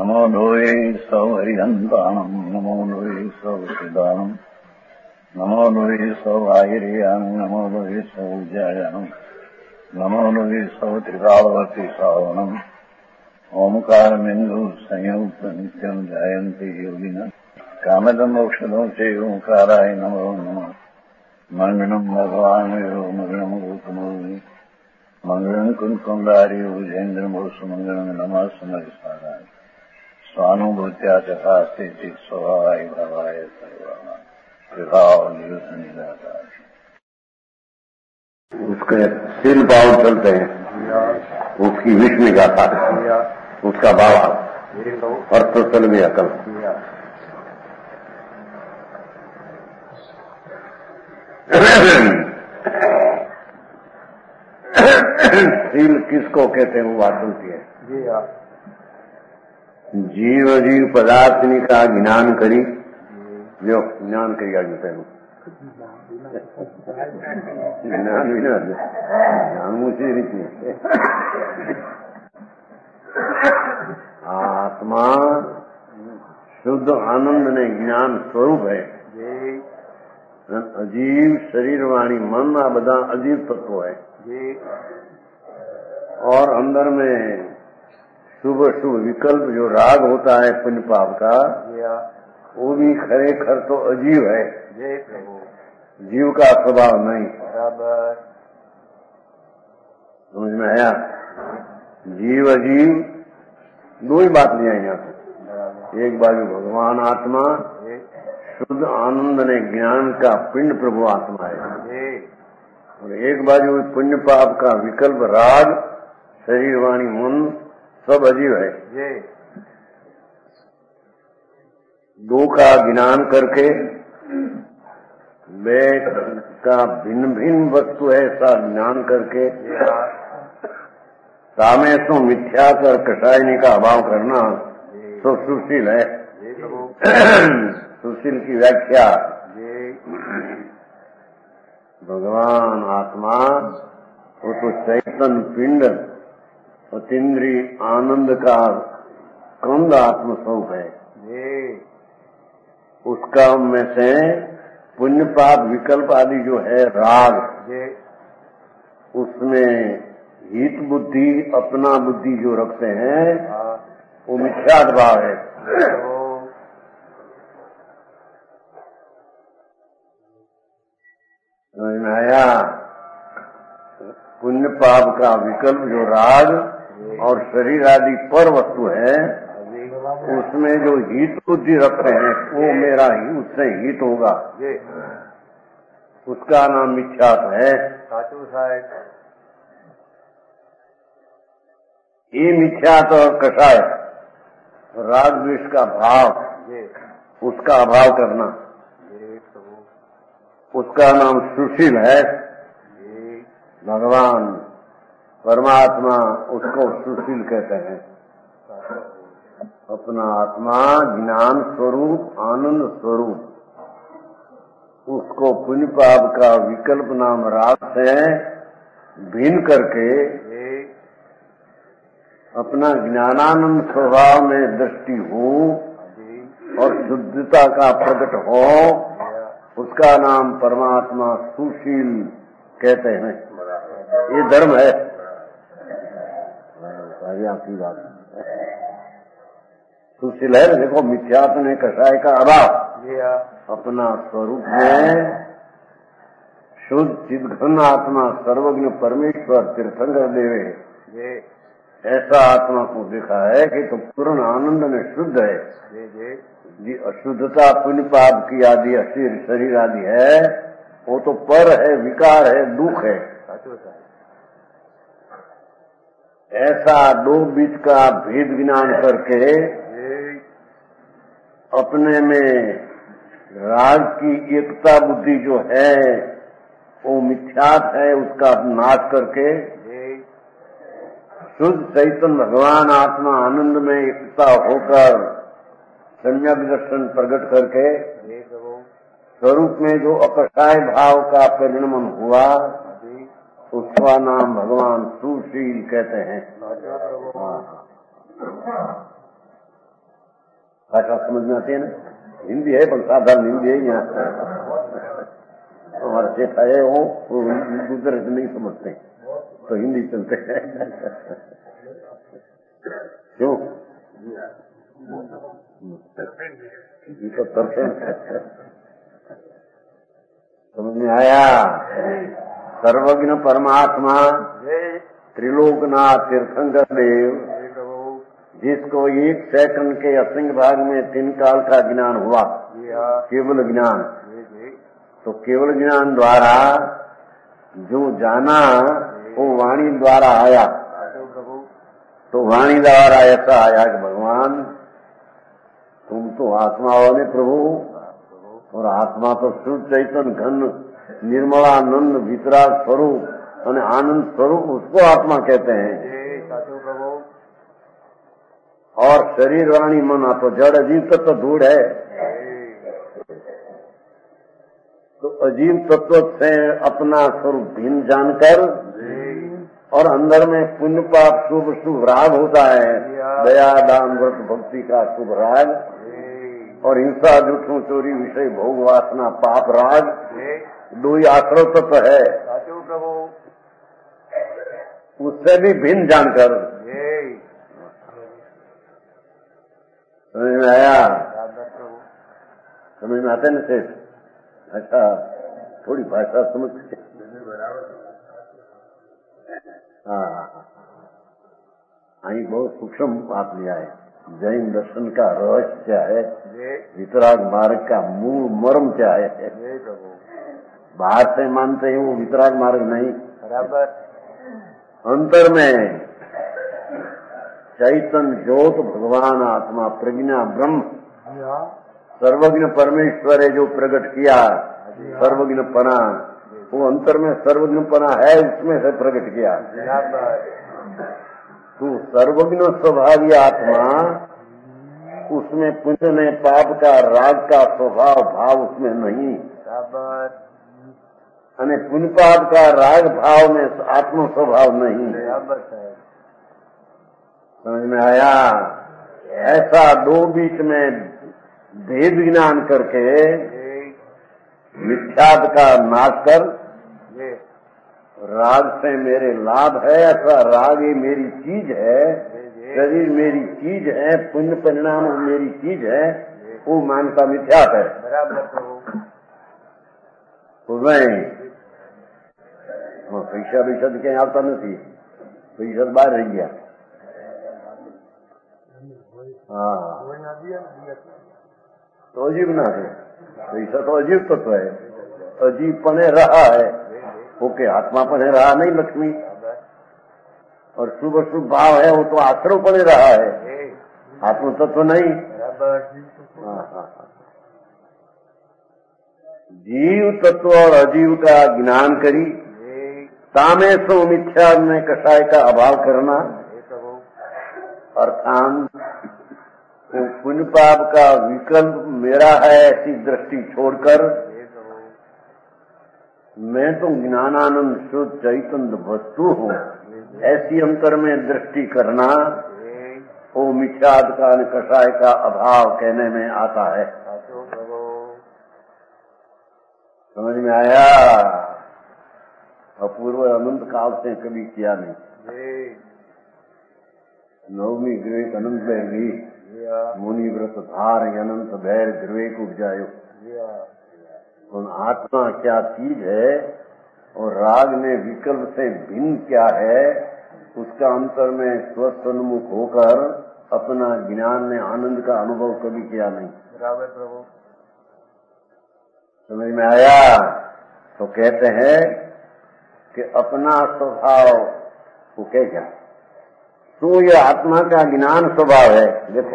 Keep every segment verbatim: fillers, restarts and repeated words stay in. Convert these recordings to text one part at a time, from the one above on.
नमो लोये सौहरिहन्ताणम् नमो लोये सौसिदानम् नमो लोये सौवाहिर्यानम् नमो लोये सौज्यायानम् नमो लोये सौत्रिकालवर्ति सावनम् ओंकारमिन्दु संयुक्त नित्यम् जायन्ति योगिनः कामदम् औषधम् च ओंकाराय नमो नमः मंगलम् भगवान् यो मंगलम् गौतमोऽवि मंगलम् कुन्कुण्डारि उजेन्द्रमोसु मंगलम् नमः समरिसाराय स्वानुभूत्या चकास्ते स्वभावाय भावाय सर्वाणां उसके सील पाव चलते हैं, उसकी विष्णु गाथा, उसका बाबा अर्थ चल गया कल। सील किसको कहते हैं वो बात होती है। जीव जीव पदार्थनी का ज्ञान करी जो ज्ञान करी आज पहलू ज्ञान भी ना ज्ञान मुझे रीति आत्मा शुद्ध आनंद ने ज्ञान स्वरूप है। अजीव शरीर वाणी मन आ बदा अजीव तत्व है और अंदर में शुभ शुभ विकल्प जो राग होता है पुण्य पाप का वो भी खरेखर तो अजीव है, जीव का स्वभाव नहीं। बराबर समझ में आया। जीव अजीव दो ही बात लिया यहाँ से। एक बाजू भगवान आत्मा शुद्ध आनंद ने ज्ञान का पिंड प्रभु आत्मा है और एक बाजू पुण्य पाप का विकल्प राग शरीर वाणी मन सब अजीव है। दो का ज्ञान करके वे का भिन्न भिन्न वस्तु है ऐसा ज्ञान करके सामे सो मिथ्या कर कटायनी का अभाव करना तो सुशील है। सुशील की व्याख्या भगवान आत्मा वो तो चैतन्य पिंड अतीन्द्रिय आनंद का कंद आत्मस्वरूप है। उसका में से पुण्य पाप विकल्प आदि जो है राग उसमें हित बुद्धि अपना बुद्धि जो रखते हैं वो मिथ्यात्व भाव है। समझ में आया। पुण्य पाप का विकल्प जो राग और शरीर आदि पर वस्तु है उसमें जो हित बुद्धि रखते हैं वो मेरा ही उससे हित होगा, उसका नाम मिथ्यात्व है। ये मिथ्यात्व और कषाय राग द्वेष का भाव उसका अभाव करना उसका नाम सुशील है। भगवान परमात्मा उसको सुशील कहते हैं। अपना आत्मा ज्ञान स्वरूप आनंद स्वरूप उसको पुण्य पाप का विकल्प नाम राग से भिन्न करके अपना ज्ञानानंद स्वभाव में दृष्टि हो और शुद्धता का प्रकट हो उसका नाम परमात्मा सुशील कहते हैं। ये धर्म है। आपकी बात सुशील है। देखो मिथ्यात्व ने कषाय का अभाव अपना स्वरूप में शुद्ध चिद्घन आत्मा सर्वज्ञ परमेश्वर तीर्थंकर देवे ऐसा आत्मा को देखा है कि तो पूर्ण आनंद में शुद्ध है। जी अशुद्धता पुण्य पाप की आदि अशीर शरीर आदि है वो तो पर है, विकार है, दुख है। ऐसा दो बीच का भेद ज्ञान करके अपने में राग की एकता बुद्धि जो है वो मिथ्यात है उसका नाश करके शुद्ध चैतन्य भगवान आत्मा आनंद में एकता होकर सम्यक दर्शन प्रकट करके स्वरूप में जो अकषाय भाव का परिणमन हुआ उसका नाम भगवान सुशील कहते हैं। भाषा समझ में आती है ना, हिंदी है पर साधारण हिंदी है। यहाँ हमारे सेठ आए हो वो दूसरे से नहीं समझते तो हिंदी चलते हैं। क्यों तो तरफे समझ में आया। सर्वज्ञ परमात्मा त्रिलोकनाथ तीर्थंकर देव, जिसको एक सेकंड के असंग भाग में तीन काल का ज्ञान हुआ, केवल ज्ञान, तो केवल ज्ञान द्वारा जो जाना वो वाणी द्वारा आया। तो वाणी द्वारा ऐसा आया कि भगवान तुम तो आत्मा वाले प्रभु, और आत्मा तो शुद्ध चैतन्य घन निर्मलानंद वितराग स्वरूप और आनंद स्वरूप, उसको आत्मा कहते हैं। और शरीर वाणी मन तो जड़ अजीव तत्व धूड़ है। तो अजीव तत्व से अपना स्वरूप भिन्न जानकर और अंदर में पुण्य पाप शुभ शुभ राग होता है, दया दान व्रत भक्ति का शुभ राग, और हिंसा झूठों चोरी विषय भोग वासना पाप राग, दो ही आश्रव तत्व है। उससे भी भिन्न जानकर समझ में आया। समझ में आते न सेठ? अच्छा, थोड़ी भाषा समझ। हाँ, आई बहुत सूक्ष्म बात लिया है। जैन दर्शन का रहस्य क्या है, वितराग मार्ग का मूल मर्म क्या है। बाहर से मानते हैं वो वितराग मार्ग नहीं, बराबर अंतर में चैतन्य ज्योत भगवान आत्मा प्रज्ञा ब्रह्म सर्वज्ञ परमेश्वर है जो प्रकट किया। सर्वज्ञ पना, वो अंतर में सर्वज्ञ पना है, उसमें से प्रकट किया। तो सर्वज्ञ स्वभावी आत्मा, उसमें पुण्य ने पाप का राग का स्वभाव भाव उसमें नहीं। अने पुण्य पाप का राग भाव में आत्म स्वभाव नहीं। समझ में आया। ऐसा दो बीच में भेद ज्ञान करके मिथ्यात्व का नाश कर, राग से मेरे लाभ है, ऐसा राग ये मेरी चीज है, शरीर मेरी चीज है, पुण्य परिणाम मेरी चीज है, वो मानता मिथ्यात्व है। पैसा पैसा तो कहीं आता नहीं, पैसा बाहर रह गया। हाँ, तो अजीब ना है, पैसा तो अजीब तत्व है, अजीब पने रहा है, ओके आत्मा पने रहा नहीं लक्ष्मी, और शुभ शुभ भाव है वो तो आश्रव पने रहा है, आत्म तत्व नहीं। हाँ हाँ, जीव तत्व और अजीव का ज्ञान करी, तामे सो मिथ्या में कषाय का अभाव करना, अर्थात पुण्य पाप का विकल्प मेरा है ऐसी दृष्टि छोड़कर मैं तो ज्ञानानंद शुद्ध चैतन्य वस्तु हूँ ऐसी अंतर में दृष्टि करना, वो मिथ्याद का कषाय का अभाव कहने में आता है। समझ में आया। अपूर्व अनंत काल से कभी किया नहीं। नवमी विवेक अनंत बैगी मुनि व्रत धार अनंत भैर विवेक उपजायो। उन आत्मा क्या चीज है और राग में विकल्प से भिन्न क्या है, उसका अंतर में स्वस्थ उन्मुख होकर अपना ज्ञान ने आनंद का अनुभव कभी किया नहीं। बराबर प्रभु। समझ में आया। तो कहते हैं कि अपना स्वभाव वो क्या क्या तो ये आत्मा का ज्ञान स्वभाव है। देखो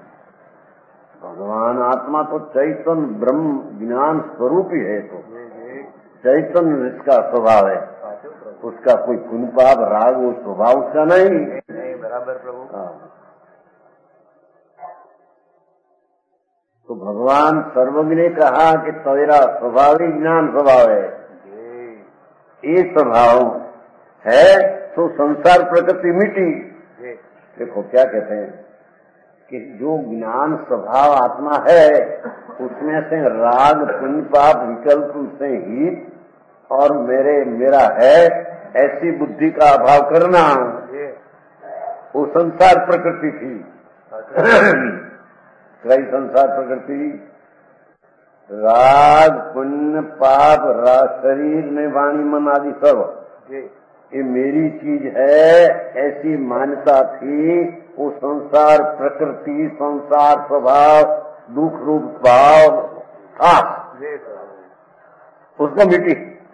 भगवान आत्मा तो चैतन्य ब्रह्म ज्ञान स्वरूप ही है, तो चैतन्य इसका स्वभाव है, उसका कोई पुण्य पाप राग वो स्वभाव उसका नहीं। बराबर प्रभु। तो भगवान सर्वज्ञ ने कहा कि तेरा स्वभाव ही ज्ञान स्वभाव है, ये स्वभाव है तो संसार प्रकृति मिटी। देखो क्या कहते हैं कि जो ज्ञान स्वभाव आत्मा है उसमें से राग पुण्य पाप विकल्प से हित और मेरे मेरा है ऐसी बुद्धि का अभाव करना, वो संसार प्रकृति थी। कई संसार प्रकृति राग पुण्य पाप शरीर में वाणी मन आदि सब ये मेरी चीज है ऐसी मान्यता थी। वो संसार प्रकृति संसार स्वभाव दुख रूप भाव था, उसको मिटी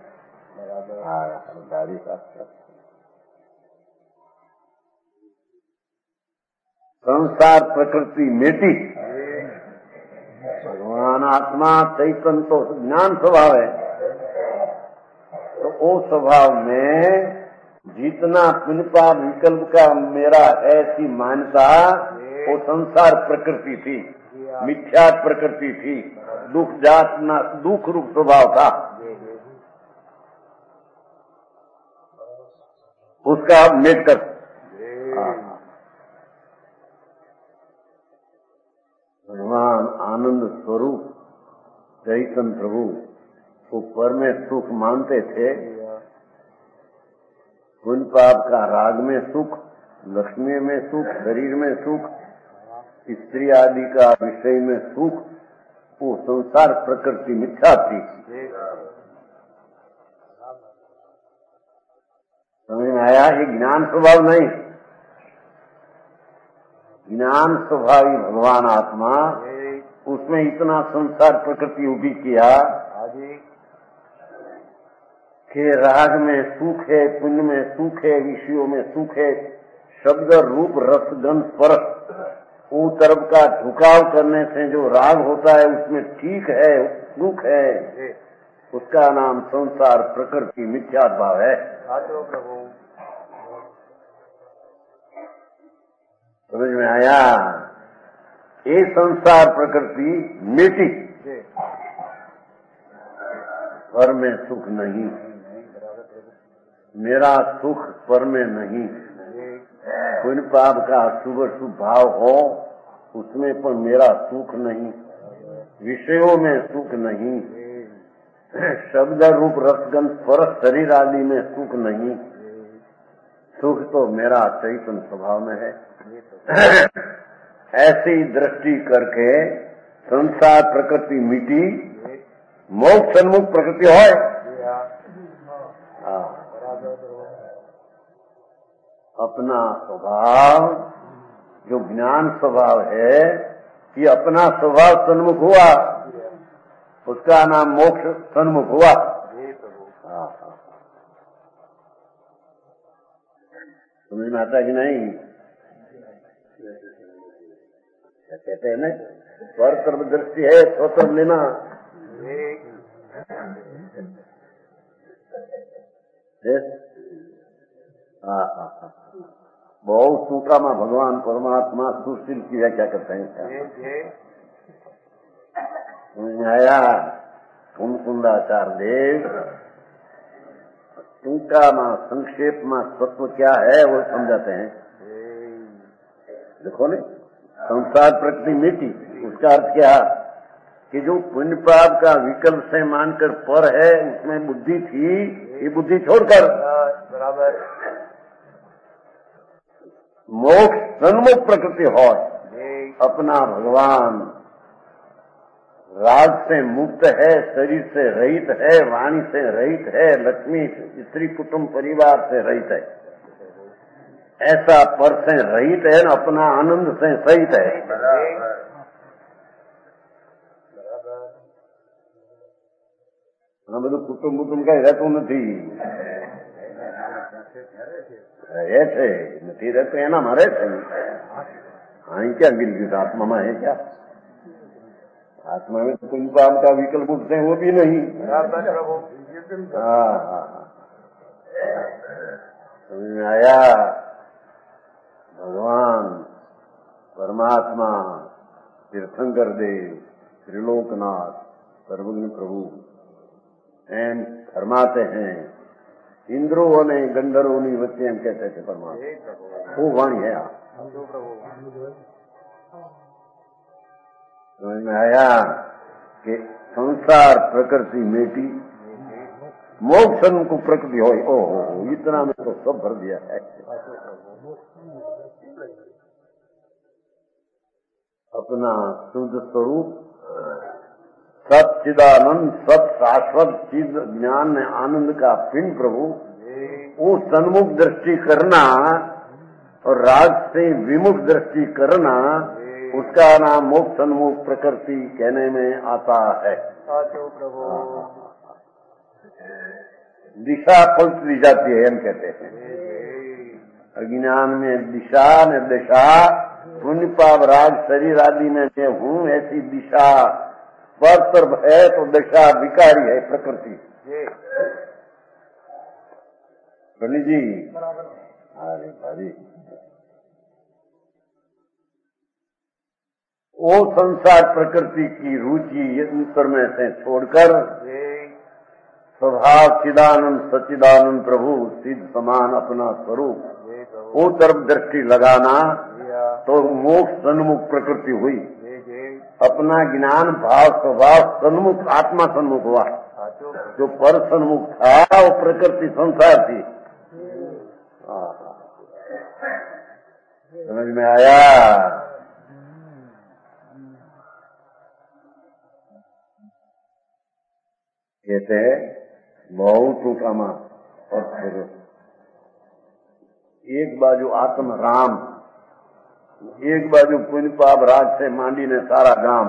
संसार प्रकृति मिटी। भगवान आत्मा चैतन्य तो ज्ञान स्वभाव है, तो वो स्वभाव में जितना पुण्य विकल्प का मेरा ऐसी मान्यता वो संसार प्रकृति थी, मिथ्या प्रकृति थी, दुख जात ना दुख रूप स्वभाव था। उसका मेट कर भगवान आनंद स्वरूप चैतन्य प्रभु वो पर में सुख मानते थे। पुण्य पाप का राग में सुख, लक्ष्मी में सुख, शरीर में सुख, स्त्री आदि का विषय में सुख, वो संसार प्रकृति मिथ्या थी। समझ में आया? ये ज्ञान स्वभाव नहीं, ज्ञान स्वभावी भगवान आत्मा उसमें इतना संसार प्रकृति उभी किया कि राग में सुख है, पुण्य में सुख है, विषयों में सुख है, शब्द रूप रस गंध स्पर्श वो तरफ का झुकाव करने से जो राग होता है उसमें ठीक है दुख है, उसका नाम संसार प्रकृति मिथ्या भाव है। समझ में आया? ये संसार प्रकृति मिटी, पर में सुख नहीं, मेरा सुख पर में नहीं। पुण्य पाप का शुभ शुभ भाव हो उसमें पर मेरा सुख नहीं, विषयों में सुख नहीं, शब्द रूप रसगंध स्पर्श शरीर आदि में सुख नहीं। सुख तो मेरा चैतन्य स्वभाव में है। ऐसी दृष्टि करके संसार प्रकृति मिटी, मोक्ष सन्मुख प्रकृति है। अपना स्वभाव जो ज्ञान स्वभाव है कि अपना स्वभाव सन्मुख हुआ, उसका नाम मोक्ष सन्मुख हुआ। समझ में आता कि नहीं? क्या कहते हैं ना, स्वर सर्व दृष्टि है स्वतंत्र लेना। हाँ हाँ हाँ बहुत सूत्रा में भगवान परमात्मा सुशील की व्याख्या करते हैं। आया कुंकुंदाचार्य देव टूका में संक्षेप में तत्व क्या है वो समझाते हैं। देखो ने, संसार प्रकृति मिटी, उसका अर्थ क्या कि जो पुण्य पाप का विकल्प से मानकर पर है उसमें बुद्धि थी, ये बुद्धि छोड़कर बराबर मोक्ष सन्मुख प्रकृति हो, अपना भगवान राग से मुक्त है, शरीर से रहित है, वाणी से रहित है, लक्ष्मी स्त्री कुटुंब परिवार से रहित है, ऐसा पर से रहित है न, अपना आनंद से सहित है। हाँ બધું કુટુંબ કુટુંબ કઈ રહેતું નથી, રહે છે નથી રહેતું એનામાં રહે છે। અહીં क्या गिर गई आत्मा में है क्या? आत्मा में तो कोई काम का विकल्प उठते हैं वो भी नहीं। हाँ हाँ समझ में आया? भगवान परमात्मा तीर्थंकर देव त्रिलोकनाथ सर्वज्ञ प्रभु एम फरमाते हैं, इंद्रों ने गंधर्वों ने वच्चे एम कहते थे परमात्मा, वो वाणी है। समझ में आया कि संसार प्रकृति मेटी मोक्ष को प्रकृति हो। ओहो, इतना में तो सब भर दिया है। अपना शुद्ध स्वरूप सच्चिदानंद सत शाश्वत चीज ज्ञान आनंद का पिंड प्रभु, वो सन्मुख दृष्टि करना और राग से विमुख दृष्टि करना, उसका नाम मोक्ष सन्मुख प्रकृति कहने में आता है। प्रभु दिशा पलट ली जाती है, हम कहते हैं। अज्ञान में दिशा निर्दिशा, पुण्य पाप राग शरीर आदि में मैं हूँ, ऐसी दिशा पर तरफ है तो दिशा विकारी है प्रकृति। बनी जी, अरे भारी वो संसार प्रकृति की रुचि अंतर में से छोड़कर स्वभाव चिदानंद सच्चिदानंद प्रभु सिद्ध समान अपना स्वरूप वो तरफ दृष्टि लगाना, तो मोक्ष सन्मुख प्रकृति हुई। अपना ज्ञान भाव स्वभाव सन्मुख आत्मा सन्मुख हुआ। जो पर सन्मुख था वो प्रकृति संसार थी। समझ में आया? कहते बहुत टूकामा और फिर एक बाजू आत्म राम, एक बाजू पुण्य पाप राज से मांडी ने सारा गांव।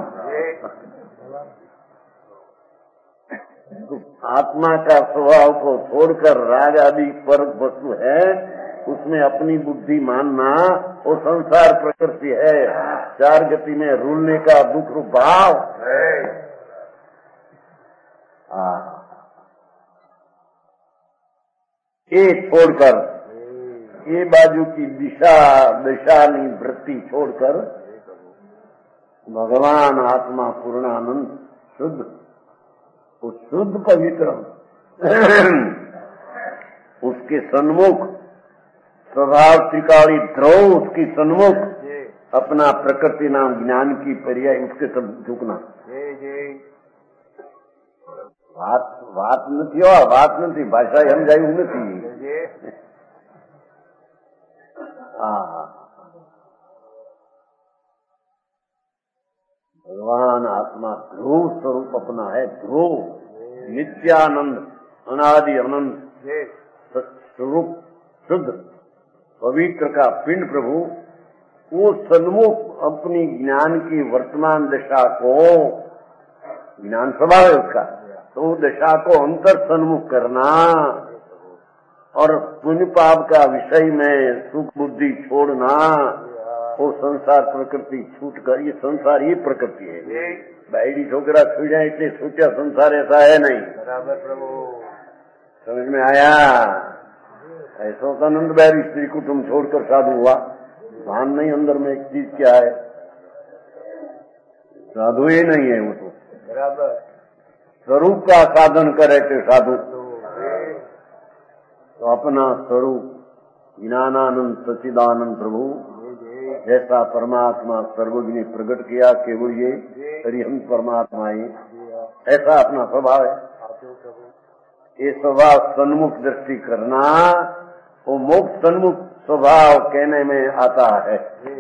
तो आत्मा का स्वभाव को छोड़कर राग आदि पर वस्तु है, उसमें अपनी बुद्धि मानना, वो संसार प्रकृति है। चार गति में रूलने का दुख रूप भाव है। ये छोड़कर, ये बाजू की दिशा दिशानी वृत्ति छोड़कर भगवान आत्मा पूर्णानंद शुद्ध, वो शुद्ध पवित्र उसके सन्मुख स्वभाव त्रिकाली ध्रुव, उसकी सन्मुख अपना प्रकृति नाम ज्ञान की पर्याय उसके सब झुकना। વાત વાત નથી, હો વાત નથી, ભાષા સમજાયું નથી। હા, भगवान आत्मा ध्रुव स्वरूप अपना है। ध्रुव नित्यानंद अनादि अनंत स्वरूप शुद्ध पवित्र का पिंड प्रभु, वो सन्मुख अपनी ज्ञान की वर्तमान दशा को, ज्ञान स्वभाव है उसका, तो दशा को अंतर सन्मुख करना और पुण्य पाप का विषय में सुख बुद्धि छोड़ना, वो संसार प्रकृति छूट कर, ये संसार ही प्रकृति है। बायडी छोकरा छूटा इतने छूटा, संसार ऐसा है नहीं। बराबर प्रभु, समझ में आया? ऐसा होता नंद बैरी स्त्री कुटुंब छोड़कर साधु हुआ, भान नहीं अंदर में एक चीज क्या है, साधु ही नहीं है वो तो। बराबर स्वरूप का साधन करे तो साधु, तो अपना स्वरूप ज्ञानानंद सच्चिदानंद प्रभु जैसा परमात्मा सर्वज्ञ प्रकट किया, केवल ये हरिहंस परमात्मा ही, ऐसा अपना स्वभाव है। ये स्वभाव सन्मुख दृष्टि करना, वो मोक्ष सन्मुख स्वभाव कहने में आता है।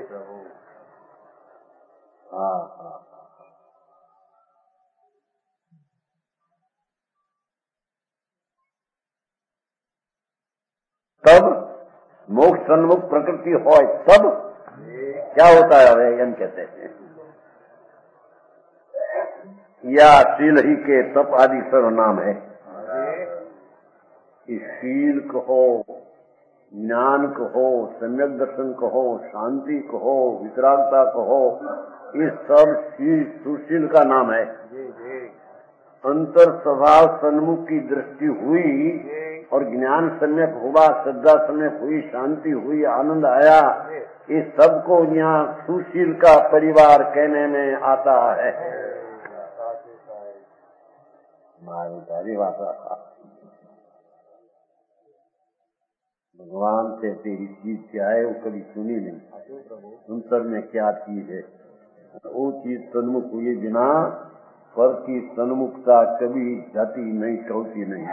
हाँ हाँ, तब मोक्ष सन्मुख प्रकृति हो, तब क्या होता है? हम कहते हैं या शील ही के तप आदि सर्वनाम है। इस शील कहो, ज्ञान कहो, सम्यक दर्शन कहो, शांति कहो, वितरागता कहो, ये सब शील सुशील का नाम है। अंतर स्वभाव सन्मुख की दृष्टि हुई और ज्ञान सम्यक हुआ, श्रद्धा सम्यक हुई, शांति हुई, आनंद आया, ये सबको यहाँ सुशील का परिवार कहने में आता है। हमारी सारी बात भगवान से तेरी चीज क्या है वो कभी सुनी नहीं। अंतर में क्या चीज है, वो चीज सन्मुख हुए बिना पर की सन्मुखता कभी जाती नहीं, टूटती नहीं।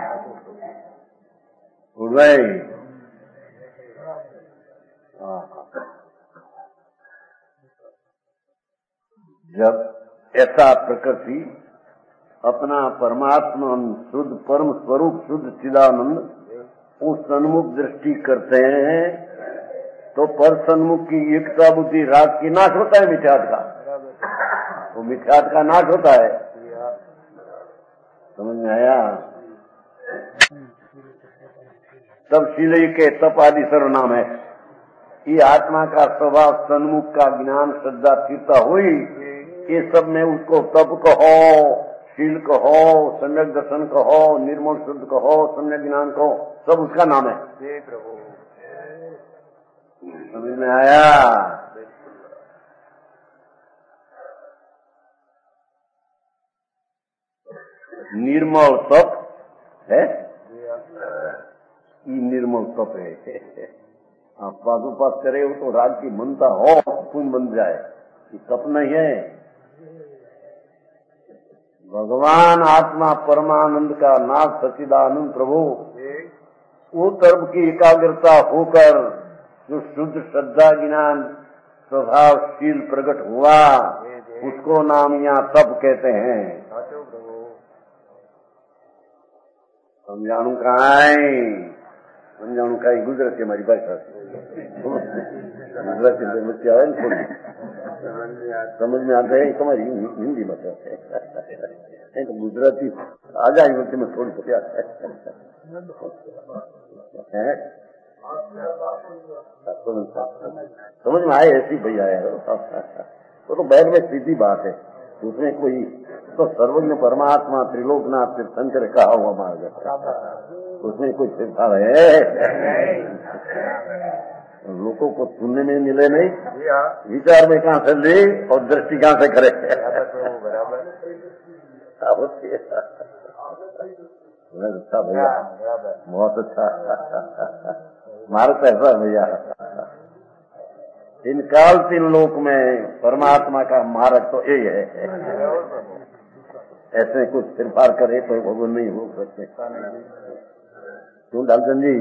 उदय जब ऐसा प्रकृति अपना परमात्मा शुद्ध परम स्वरूप शुद्ध चिदानंद उस सन्मुख दृष्टि करते हैं तो पर सन्मुख की एकता बुद्धि राग की नाश होता है, मिथ्यात का, वो मिथ्यात का नाश होता है। समझ में आया? तब शीलई के तप आदि सर्वनाम है। ये आत्मा का स्वभाव सन्मुख का ज्ञान श्रद्धा स्थिरता हुई, ये सब में उसको तप कहो, शील कहो, सम्यक दर्शन कहो, निर्मल शुद्ध कहो, सम्यक ज्ञान कहो, सब उसका नाम है। समझ में आया? निर्मल तप है, ये निर्मल तप है। आप पादुपास करे हो तो राग की मनता हो खून बन जाए, ये तप नहीं है। भगवान आत्मा परमानंद का नाथ सच्चिदानंद प्रभु वो तरफ की एकाग्रता होकर जो शुद्ध श्रद्धा ज्ञान स्वभावशील प्रकट हुआ उसको नाम यहाँ तप कहते हैं। समझाणु कहाँ है? समझाणु का ही गुजरत है हमारी भाषा गुजरात की बच्चे आए ना थोड़ी समझ में आता है, तुम्हारी हिंदी मतलब है तो गुजराती आ जाए बच्चे में थोड़ी सी समझ में आए, ऐसी भैया है वो तो बैग में सीधी बात है, उसमें कोई तो सर्वज्ञ परमात्मा त्रिलोकनाथ तीर्थंकर कहा हुआ मार्ग, उसमें कोई छिड़काव है? लोगों को सुनने में मिले नहीं, विचार में कहाँ से ले और दृष्टि कहाँ से करे? अच्छा भैया, बहुत अच्छा मार्ग ऐसा भैया। इन काल तीन लोक में परमात्मा का मार्ग तो यही है, ऐसे कुछ सिरपार करे तो भगवान नहीं हो सकते। क्यों डालचंद जी?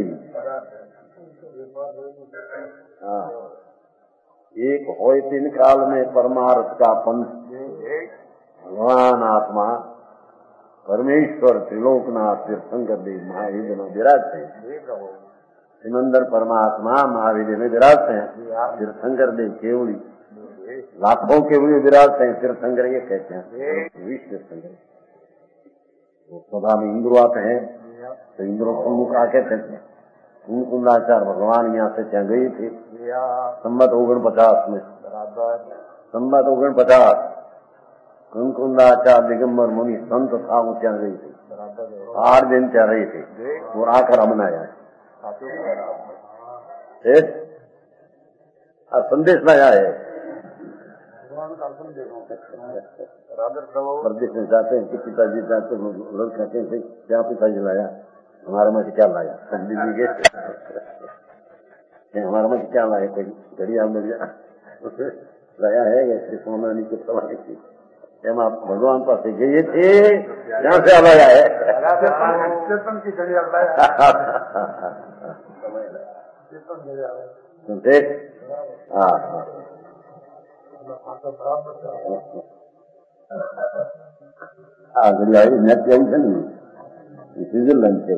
हाँ, एक हो तीन काल में परमार्थ का पंथ भगवान आत्मा परमेश्वर त्रिलोकनाथ तीर्थंकर देव महावीर में विराजते हैं। सिमंदर परमात्मा महावीर में विराजते हैं, तीर्थंकर देव केवली लाखों केवली विराजते हैं। तीर्थंकर ये कहते हैं विश्व तीर्थंकर। वो सभा में इंद्र आते हैं तो इंद्रों को मुख आके कहते हैं कुंकुंदाचार्य भगवान यहाँ से क्या गई थी संबत ओगण पचास में, संबत ओगण पचास कुंकुंदाचार्य दिगंबर मुनि संत था, वो क्या गई थी, आठ दिन क्या रही थी, वो आकर अमनाया है संदेश लाया है। प्रदेश में जाते हैं कि पिताजी जाते लड़का कैसे क्या पिताजी लाया, हमारे में क्या लाया, दिल्ली के हमारे में क्या लाया, कोई घड़िया में लाया है या सोना नीचे सवारी की एम आप भगवान पास गए थे, यहाँ से लाया है चेतन की घड़िया लाया। हाँ हाँ घड़िया नेट जाऊँ છે ને સ્વિટરલેન્ડ છે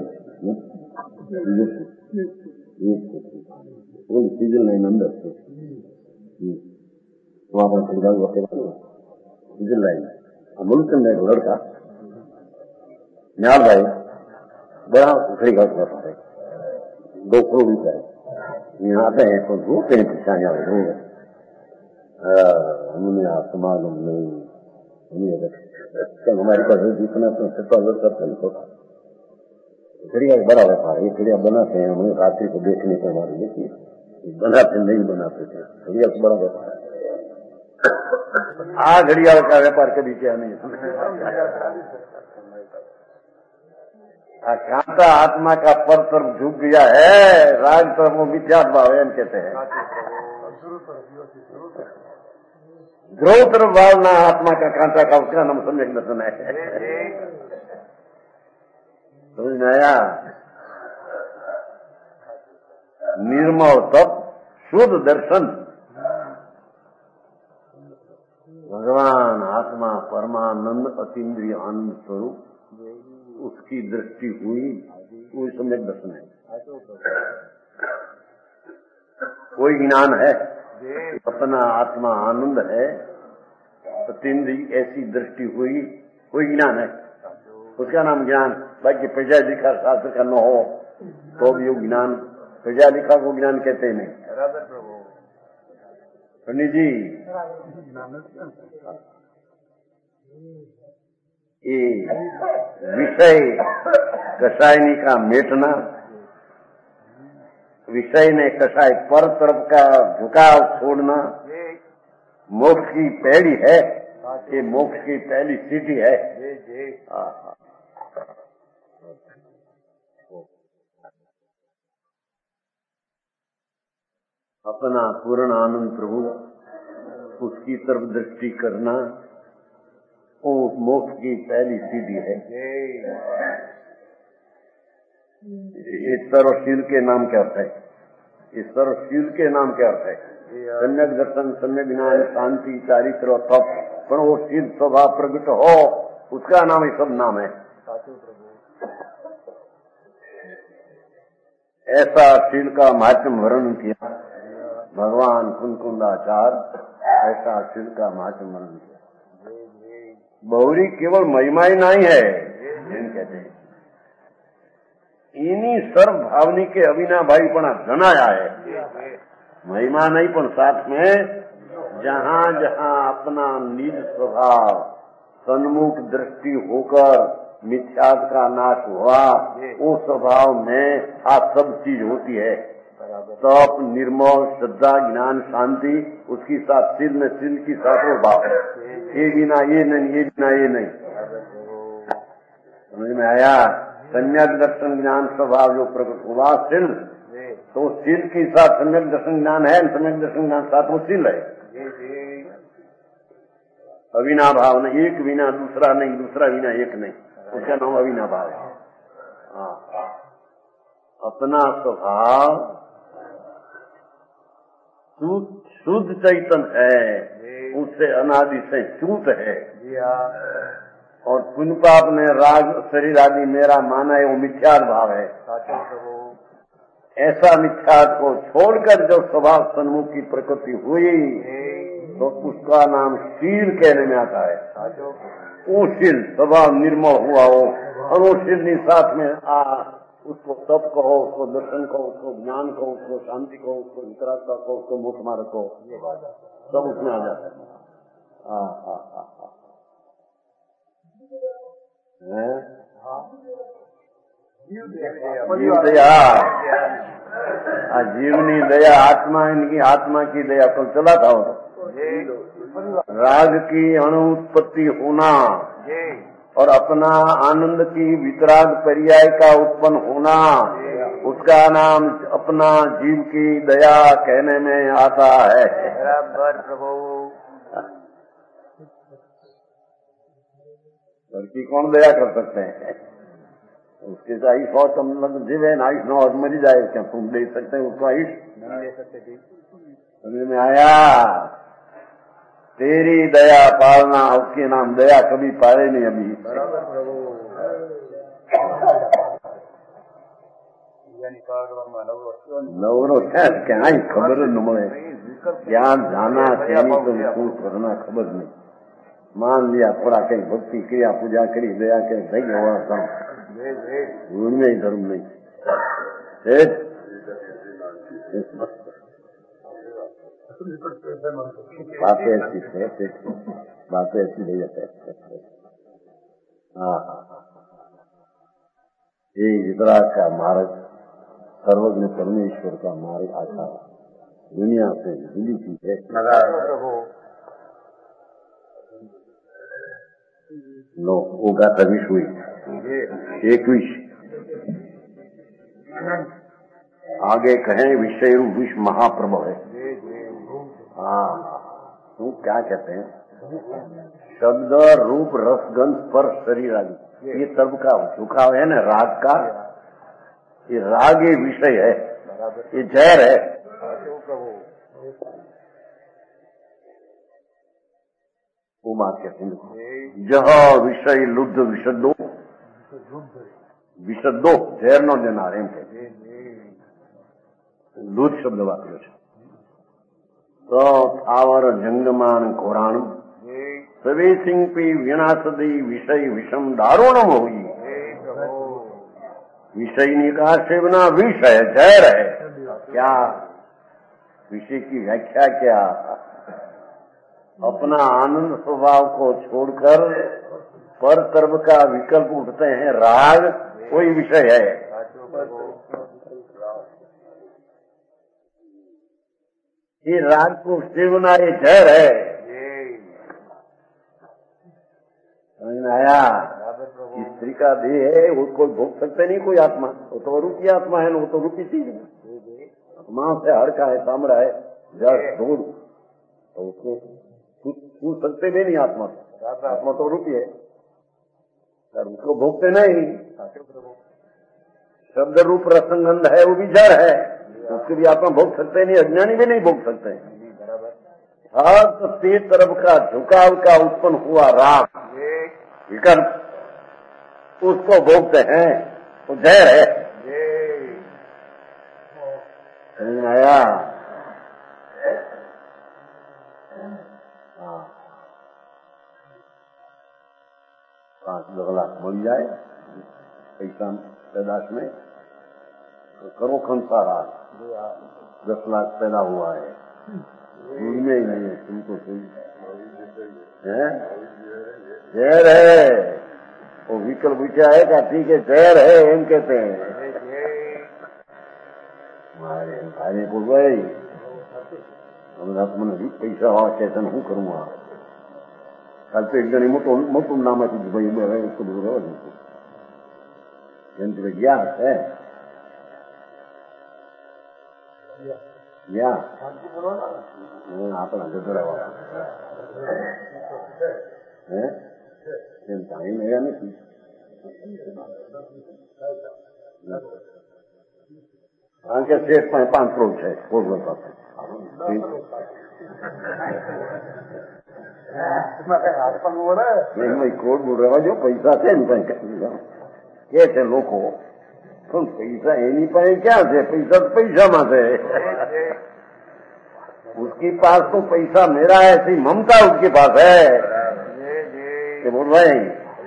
સ્વિટરલેન્ડ અંદર છે वहाँ पर खरीदारी वक्त स्विटरलैंड मुल्क में एक लड़का न्याल भाई बड़ा खड़ी घर करता है, दो करोड़ रुपए यहाँ आते हैं तो रोते हैं परेशानियां होंगे हमने आपको मालूम नहीं क्या हमारे पास जितना तो सत्तावर करते हैं चिड़िया बड़ा व्यापार, ये चिड़िया बनाते हैं हम रात्रि को देखने के हमारे लिए बनाते नहीं बनाते थे, चिड़िया को बड़ा व्यापार है। आ घड़ियाल का व्यापार कभी क्या नहीं, कांता आत्मा का पर तरफ झुक गया है, राग तरफ वो मिथ्यात्व भाव एम कहते हैं। ध्रुव तरफ वालना आत्मा का कांटा का, उसका नाम सम्यक दर्शन है। समझ में आया? निर्मल तप, शुद्ध दर्शन, भगवान आत्मा परमानंद अतीन्द्रिय आनंद स्वरूप, उसकी दृष्टि हुई, वो सम्यक दर्शन है। कोई ज्ञान है, अपना आत्मा आनंद है, अतीन्द्रिय ऐसी दृष्टि हुई, कोई ज्ञान है, उसका नाम ज्ञान। बाकी प्रजा लिखा शास्त्र का न हो तो भी वो ज्ञान, प्रजा लिखा को ज्ञान कहते नहीं। पंडित जी, ये विषय कषायनी का मेटना, विषय ने कषाय पर तरफ का झुकाव छोड़ना मोक्ष की पहली है, ये मोक्ष की पहली सीढ़ी है। अपना पूर्ण आनंद प्रभु, उसकी तरफ दृष्टि करना, उस मोक्ष की पहली सीढ़ी है। ये सर्वशील के नाम क्या अर्थ है? ये सर्वशील के नाम क्या अर्थ है? सम्यक दर्शन, सम्यक ज्ञान, शांति, चारित्र और तप, पर वो शील स्वभाव प्रकट हो, उसका नाम ये सब नाम है। ऐसा शील का महात्म वर्णन किया भगवान कुंकुंदाचार्य, ऐसा शील का महात्म वर्णन किया। बहुरी केवल महिमा ही नहीं है, जिन कहते हैं इन्हीं सर्व भावनी के अविना भाई पना जनाया है। महिमा नहीं, पर साथ में जहाँ जहाँ अपना निज स्वभाव सन्मुख दृष्टि होकर मिथ्याद का नाश हुआ, वो स्वभाव में आप सब चीज होती है। तप, निर्मल, श्रद्धा, ज्ञान, शांति, उसकी साथ सिल में सिल की साथ वो भाव, ये बिना ये नहीं, ये बिना ये नहीं। समझ में आया? सम्यक दर्शन ज्ञान स्वभाव जो प्रकट हुआ सिल, तो सिल की साथ सम्यक दर्शन ज्ञान है, सम्यक दर्शन ज्ञान साथ वो सिल है। अविना भाव नहीं, एक बिना दूसरा नहीं, दूसरा बिना एक नहीं, उसका नाम अविना भाव है। अपना स्वभाव शुद्ध चैतन्य है, उससे अनादि से च्युत है, और पुण्य पाप ने राग शरीर आदि मेरा माना है, वो मिथ्याद भाव है। ऐसा मिथ्याद को छोड़कर जो स्वभाव सन्मुख की प्रकृति हुई, तो उसका नाम शील कहने में आता है। वो शील स्वभाव निर्मल हुआ हो, और वो शील साथ में आ, उसको तप कहो, उसको दर्शन कहो, उसको ज्ञान कहो, उसको शांति कहो, उसको वितरागता कहो, उसको मोक्ष मार्ग कहो, सब उसमें आ जाता है। हाँ हाँ हाँ हाँ जीव दया, जीवनी दया आत्मा, इनकी आत्मा की दया कल चला था। राग की अणुत्पत्ति होना और अपना आनंद की वितराग पर्याय का उत्पन्न होना, उसका नाम अपना जीव की दया कहने में आता है। बराबर प्रभु। लड़की कौन दया कर सकते हैं? उसके से आयुष और तुम लोग जीव है ना, आयुष न और मरी जाए, क्या तुम ले सकते हैं उसको? आयुष नहीं ले सकते। समझ में आया? तेरी दया पालना, उसके नाम दया कभी पाले नहीं अभी। नवरो क्या खबर न મળે, જ્ઞાન જાના તેની તો શું કરना खबर नहीं। मान लिया थोड़ा कहीं भक्ति क्रिया पूजा करी, दया के થઈ ગયો काम, उनमें ही धर्म नहीं। बातें ऐसी है, बातें ऐसी नहीं जाते। हाँ, ये वितराग का मार्ग, सर्वज्ञ परमेश्वर का मार्ग आता दुनिया से जुड़ी चीज है। नो होगा तभी हुई एक विष, आगे कहें विषय रूप विष महाप्रभव है। हाँ, तू क्या कहते हैं, शब्द रूप रसगंध स्पर्श शरीर आदि, ये सर्व का झुकाव है ना राग का। ये राग ये विषय है, ये जहर है। वो बात कहते हैं जहाँ विषय लुद्ध विशुद्धो विशुद्धो जहर नो देनार एम कहते लुद्ध शब्द वाक्य છે। તો થાવર જંગમાન ઘોરાણ પ્રવેશિંગ પી વિનાશદી વિષય વિષમ દારૂણમ હોઈ। विषयनी का सेवना विष है, जहर है। क्या विषय की व्याख्या क्या, अपना आनंद स्वभाव को छोड़कर पर कर्म का विकल्प उठते हैं, राग कोई विषय है। ये राग को सेवना ये जहर है। समझ में आया? स्त्री का देह है, उसको भोग सकते नहीं कोई आत्मा, वो तो रूपी आत्मा है, वो तो रूपी चीज है। आत्मा से हड़का है, तामड़ा है, जड़ धूल, तो उसको छू सकते भी नहीं आत्मा से। आत्मा तो रूपी है, उसको भोगते नहीं। शब्द रूप रसंगंध है, वो भी जड़ है, उसके भी आत्मा भोग सकते नहीं, अज्ञानी भी नहीं भोग सकते। हर ते तरफ का झुकाव का उत्पन्न हुआ राग विकल्प, उसको भोगते हैं, तो जहर है। समझ में आया? पांच दो लाख मिल जाए पैसा पैदाश में, तो करो कंसारा दस लाख पैदा हुआ है, में ही नहीं है तुमको सही है, जहर है। वो विकल्प विचार है का ठीक है, जहर है एम कहते हैं। मारे भाई बोल भाई મને પૈસા હોવા ચેતન હું કરું? કાલ તો એક જણ મોટું મોટું નામ આપ્યું ભાઈ એટલું બધું રહેવા દીધું એમ ગયા હશે ગયા આપણા ગધરાવાળા હે એમ ટાઈમ રહ્યા નથી। કારણ કે શેઠ પાસે પાંચ કરોડ છે પોરબંદર પાસે, કરોડ બોલ રહેવા જો પૈસા છે ને કઈ કે છે લોકો, પણ પૈસા એની પાસે ક્યાં છે? પૈસા તો પૈસામાં છે। उसके पास तो पैसा मेरा है, ऐसी ममता उसके पास है। ये बोल भाई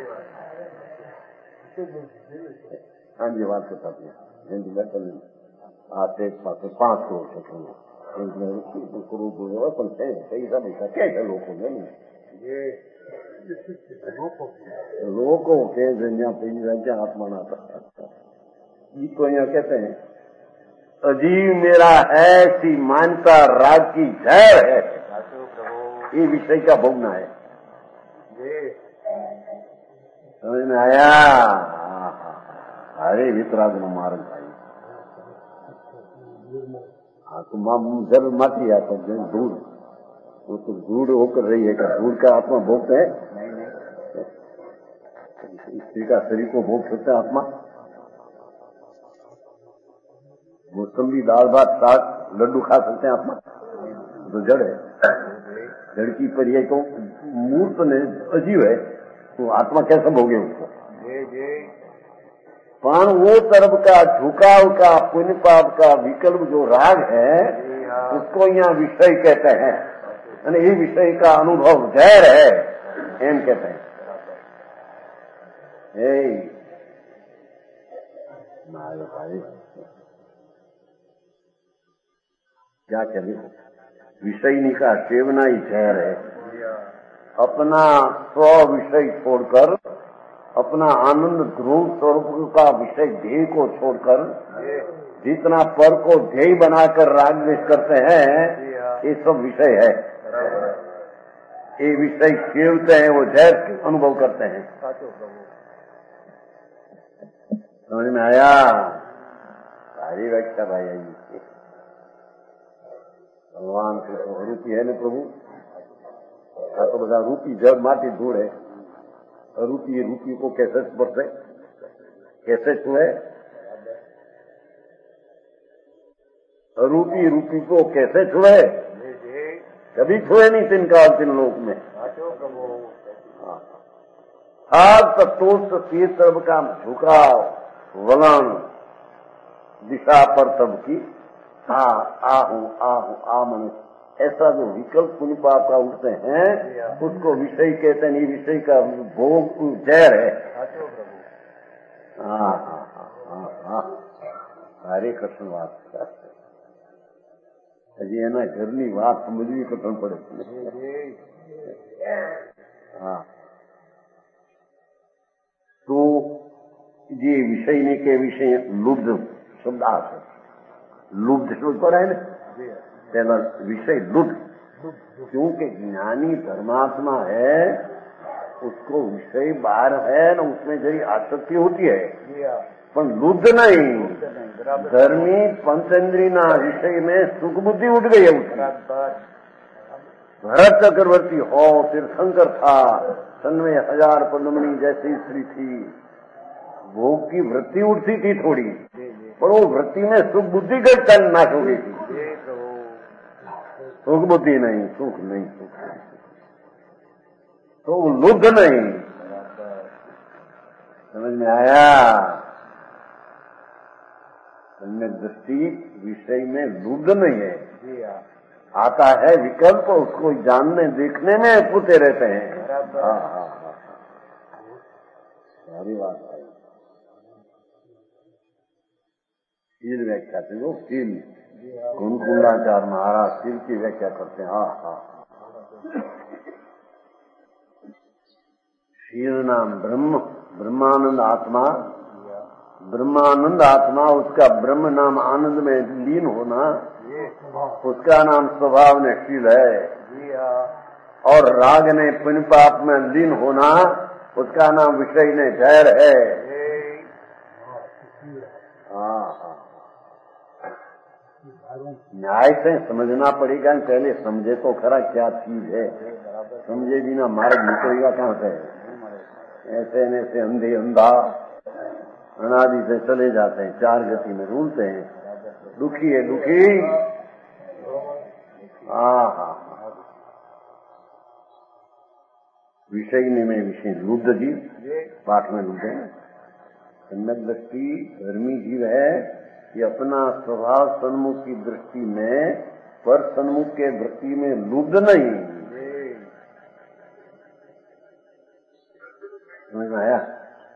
हाँ जी बात बताती है। आते पाते पांच करोड़ से करोड़ बोले पण पैसा पैसा क्या है लोगों ने लोगों के जहाँ पैसा क्या आत्मा ना था ये तो यहाँ कहते हैं अजीव मेरा है सी मानता राग की जहर है। ये विषय का भोगना है। समझ में आया? अरे वितराग नो मार्ग भाई। हाँ तो माँ जब माटी आता धूल, वो तो धूल होकर रही है क्या? धूल का आत्मा भोगते है? स्त्री का शरीर को भोग सकते हैं आत्मा? मौसमी दाल भात साग लड्डू खा सकते हैं आत्मा? तो जड़ है, जड़ की पर ये तो मूर्त ने अजीव है, तो आत्मा कैसे भोगे उसको? पण वो तरफ का झुकाव का पुण्य पाप का विकल्प जो राग है उसको यहाँ विषय कहते हैं, यानी ये विषय का अनुभव जहर है एम कहते हैं। क्या करें? विषय का सेवना ही जहर है। अपना स्व विषय छोड़कर, अपना आनंद ध्रुव स्वरूप का विषय ध्येय को छोड़कर जितना पर को ध्येय बनाकर राग द्वेष करते हैं, ये सब विषय है। ये विषय सेवते हैं, वो जहर अनुभव करते हैं। समझ में आया? सारी व्याख्या भाई आई। ભગવાન તો અરૂપી હે ને પ્રભુ? આ તો બધા રૂપી જળ માટી ધૂળ है। अरूपी रूपी को कैसे स्पर्श है, कैसे छुए? अरूपी रूपी को कैसे छुए? कभी छुए नहीं तीन काल तीन लोक में। आज तत्वों से सर्व का झुकाव वलन दिशा पर सबकी आ आहू आहू आ मनुष्य, ऐसा जो विकल्प पुण्य पाप का उठते हैं उसको विषय कहते हैं। ये विषय का भोग जहर है। हाँ हाँ हाँ हाँ हरे कृष्ण बात हजी एना घरनी बात समझवी कठिन पड़े। हाँ तो ये विषय ने के विषय लुब्ध शब्द आते, लुब्ध शब्द पर है ना, पहला विषय लुब्ध, क्योंकि ज्ञानी धर्मात्मा है उसको विषय बाहर है ना, उसमें जरी आसक्ति होती है पर लुब्ध नहीं। धर्मी पंचेंद्री ना विषय में सुख बुद्धि उठ गई है उसकी। भरत चक्रवर्ती हो, तीर्थंकर था, सन्वे हजार पद्मनी जैसी स्त्री थी, भोग की वृत्ति उठती थी थोड़ी, पर वो वृत्ति में सुख बुद्धि का चल नाश हो गई थी। सुख बुद्धि नहीं, सुख नहीं, सुख नहीं, तो वो लुब्ध नहीं। समझ में आया? सम्यक दृष्टि विषय में लुब्ध नहीं है। आता है विकल्प, उसको जानने देखने में पुते रहते हैं। हाँ हाँ हाँ सारी बात है। शील व्याख्या थे वो शील कुंकुंडाचार्य महाराज शील की व्याख्या करते हैं। हाँ हाँ शील नाम ब्रह्म, ब्रह्मानंद आत्मा, ब्रह्मानंद आत्मा उसका ब्रह्म नाम आनंद में लीन होना, उसका नाम स्वभाव ने शील है। और राग ने पुण्य पाप में लीन होना, उसका नाम विषय ने जहर है। हाँ हाँ न्याय से समझना पड़ेगा। पहले समझे तो खरा क्या चीज है, समझे बिना मार्ग निकलेगा कहाँ से? ऐसे ऐसे अंधे अंधा अनादि से चले जाते हैं, चार गति में रूलते हैं। दुखी है दुखी। हाँ हाँ विषय में विषय लुब्ध जीव, पाठ में लुब्ध है। सम्यक दृष्टि धर्मी जीव है, ये अपना स्वभाव सन्मुख की दृष्टि में, पर सन्मुख के वृत्ति में लुब्ध नहीं। समझ में आया?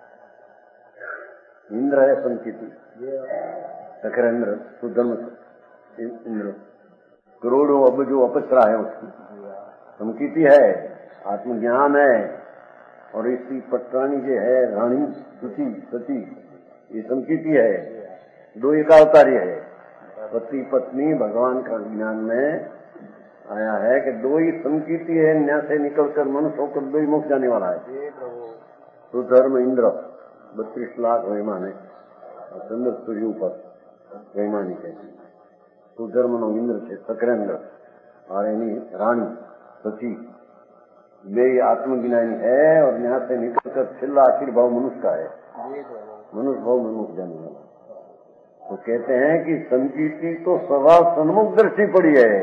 इंद्र है संकिति, सकरेंद्र सुधर्म इंद्र, करोड़ों अबजो अपसरा है उसकी संकिति है, आत्मज्ञान है। और इसी पटरानी जो है रानी सुची सती, ये संकिति है। दो एकावतारी है, पति पत्नी भगवान का ज्ञान में आया है कि दो ही संकीर्ति है, न्याय से निकलकर मनुष्य होकर दो ही मुक्त जाने वाला है। सुधर्म इंद्र बत्तीस लाख वैमान है, चंद्र सूर्य ऊपर वैमानी है। सुधर्म नो इंद्र है सकरेंद्र और यानी रानी सची, वे आत्मज्ञानी है और यहाँ से निकलकर छिल्ला आखिर भाव मनुष्य का है, मनुष्य भाव में मुक्त जाने वाला। तो कहते हैं कि संकीर्ति तो स्वभाव सन्मुख दृष्टि पड़ी है,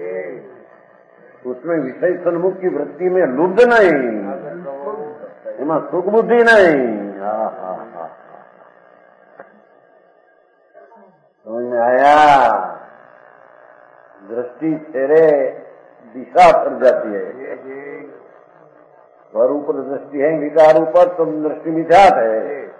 उसमें विषय सन्मुख की वृत्ति में लुब्ध नहीं, इमा सुख बुद्धि नहीं। हाँ हाँ हाँ समझ में आया? दृष्टि तेरे दिशा पर जाती है। स्वर ऊपर दृष्टि है, विकार ऊपर, तो दृष्टि मिथ्यात है।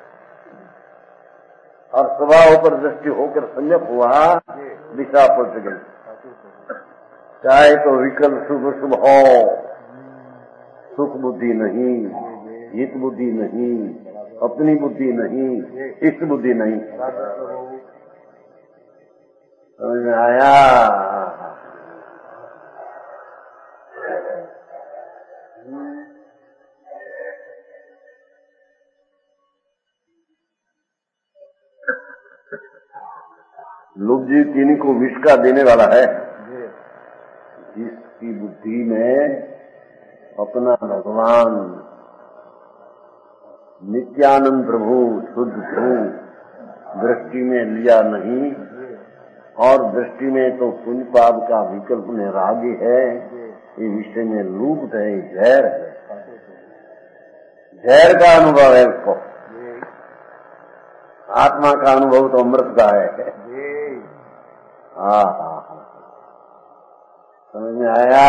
और स्वभाव पर दृष्टि होकर संयम हुआ, दिशा पलट गई। चाहे तो विकल्प शुभ शुभ हो, सुख बुद्धि नहीं, हित बुद्धि नहीं, अपनी बुद्धि नहीं, इष्ट बुद्धि नहीं। समझ में आया? लुब्ध जीव किन्हीं को विष का देने वाला है। दृष्टि में अपना भगवान नित्यानंद प्रभु शुद्ध प्रभु दृष्टि में लिया नहीं, और दृष्टि में तो पुण्य पाप का विकल्प में रागी है, ये विषय में लुप्त है, जहर है, जहर का अनुभव है उसको। आत्मा का अनुभव तो अमृत का है। हाँ हाँ हाँ, समझ में आया?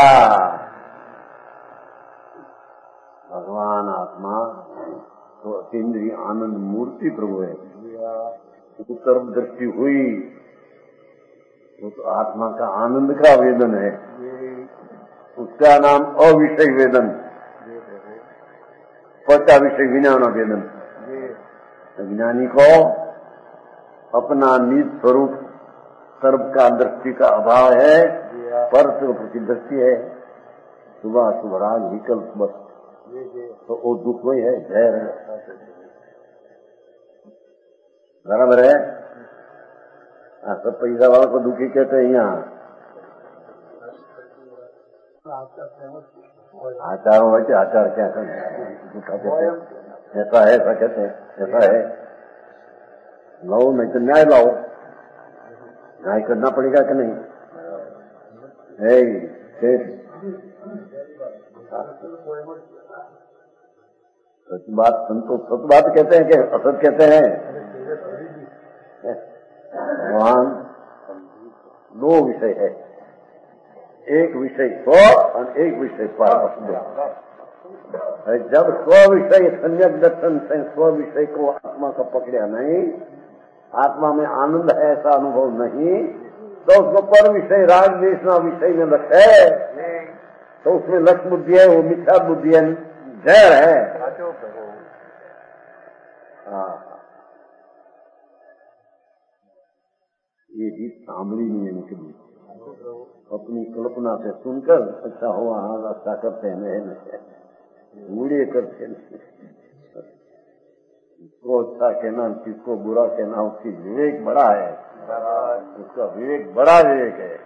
भगवान आत्मा तो अतीन्द्रिय आनंद मूर्ति प्रभु है। तो तरफ दृष्टि हुई वो तो आत्मा का आनंद का वेदन है, उसका नाम अविषय वेदन, पचा विषय विज्ञान वेदन। ज्ञानी को अपना निज स्वरूप सर्व का दृष्टि का अभाव है, पर प्रति दृष्टि है, सुबह सुभराग विकल्प बस, तो वो दुख वही है, जहर है। बराबर है? सब पैसा वालों को दुखी कहते हैं यहाँ, आचारों वैसे आचार क्या कहते हैं, ऐसा है, ऐसा कहते हैं, ऐसा है। लाओ नहीं तो न्याय लाओ, न्याय करना पड़ेगा कि नहीं? सच बात संतोष सच बात कहते हैं कि असत कहते हैं? भगवान दो विषय है, एक विषय स्व और एक विषय पर। जब स्व विषय सम्यक दर्शन से स्व विषय को आत्मा का पकड़ा नहीं, आत्मा में आनंद है ऐसा अनुभव नहीं, तो उसको पर विषय राग देशना विषय में लक्ष्य है, तो उसमें लक्ष्य बुद्धि है, वो मिथ्या बुद्धि है, जहर है। हाँ, ये भी सांभली नहीं है निकली, अपनी कल्पना से सुनकर अच्छा हुआ, हाँ अच्छा करते हैं, नहीं बूढ़े करते नहीं। किसको अच्छा कहना किसको बुरा कहना, उसकी विवेक बड़ा है, उसका विवेक बड़ा विवेक है।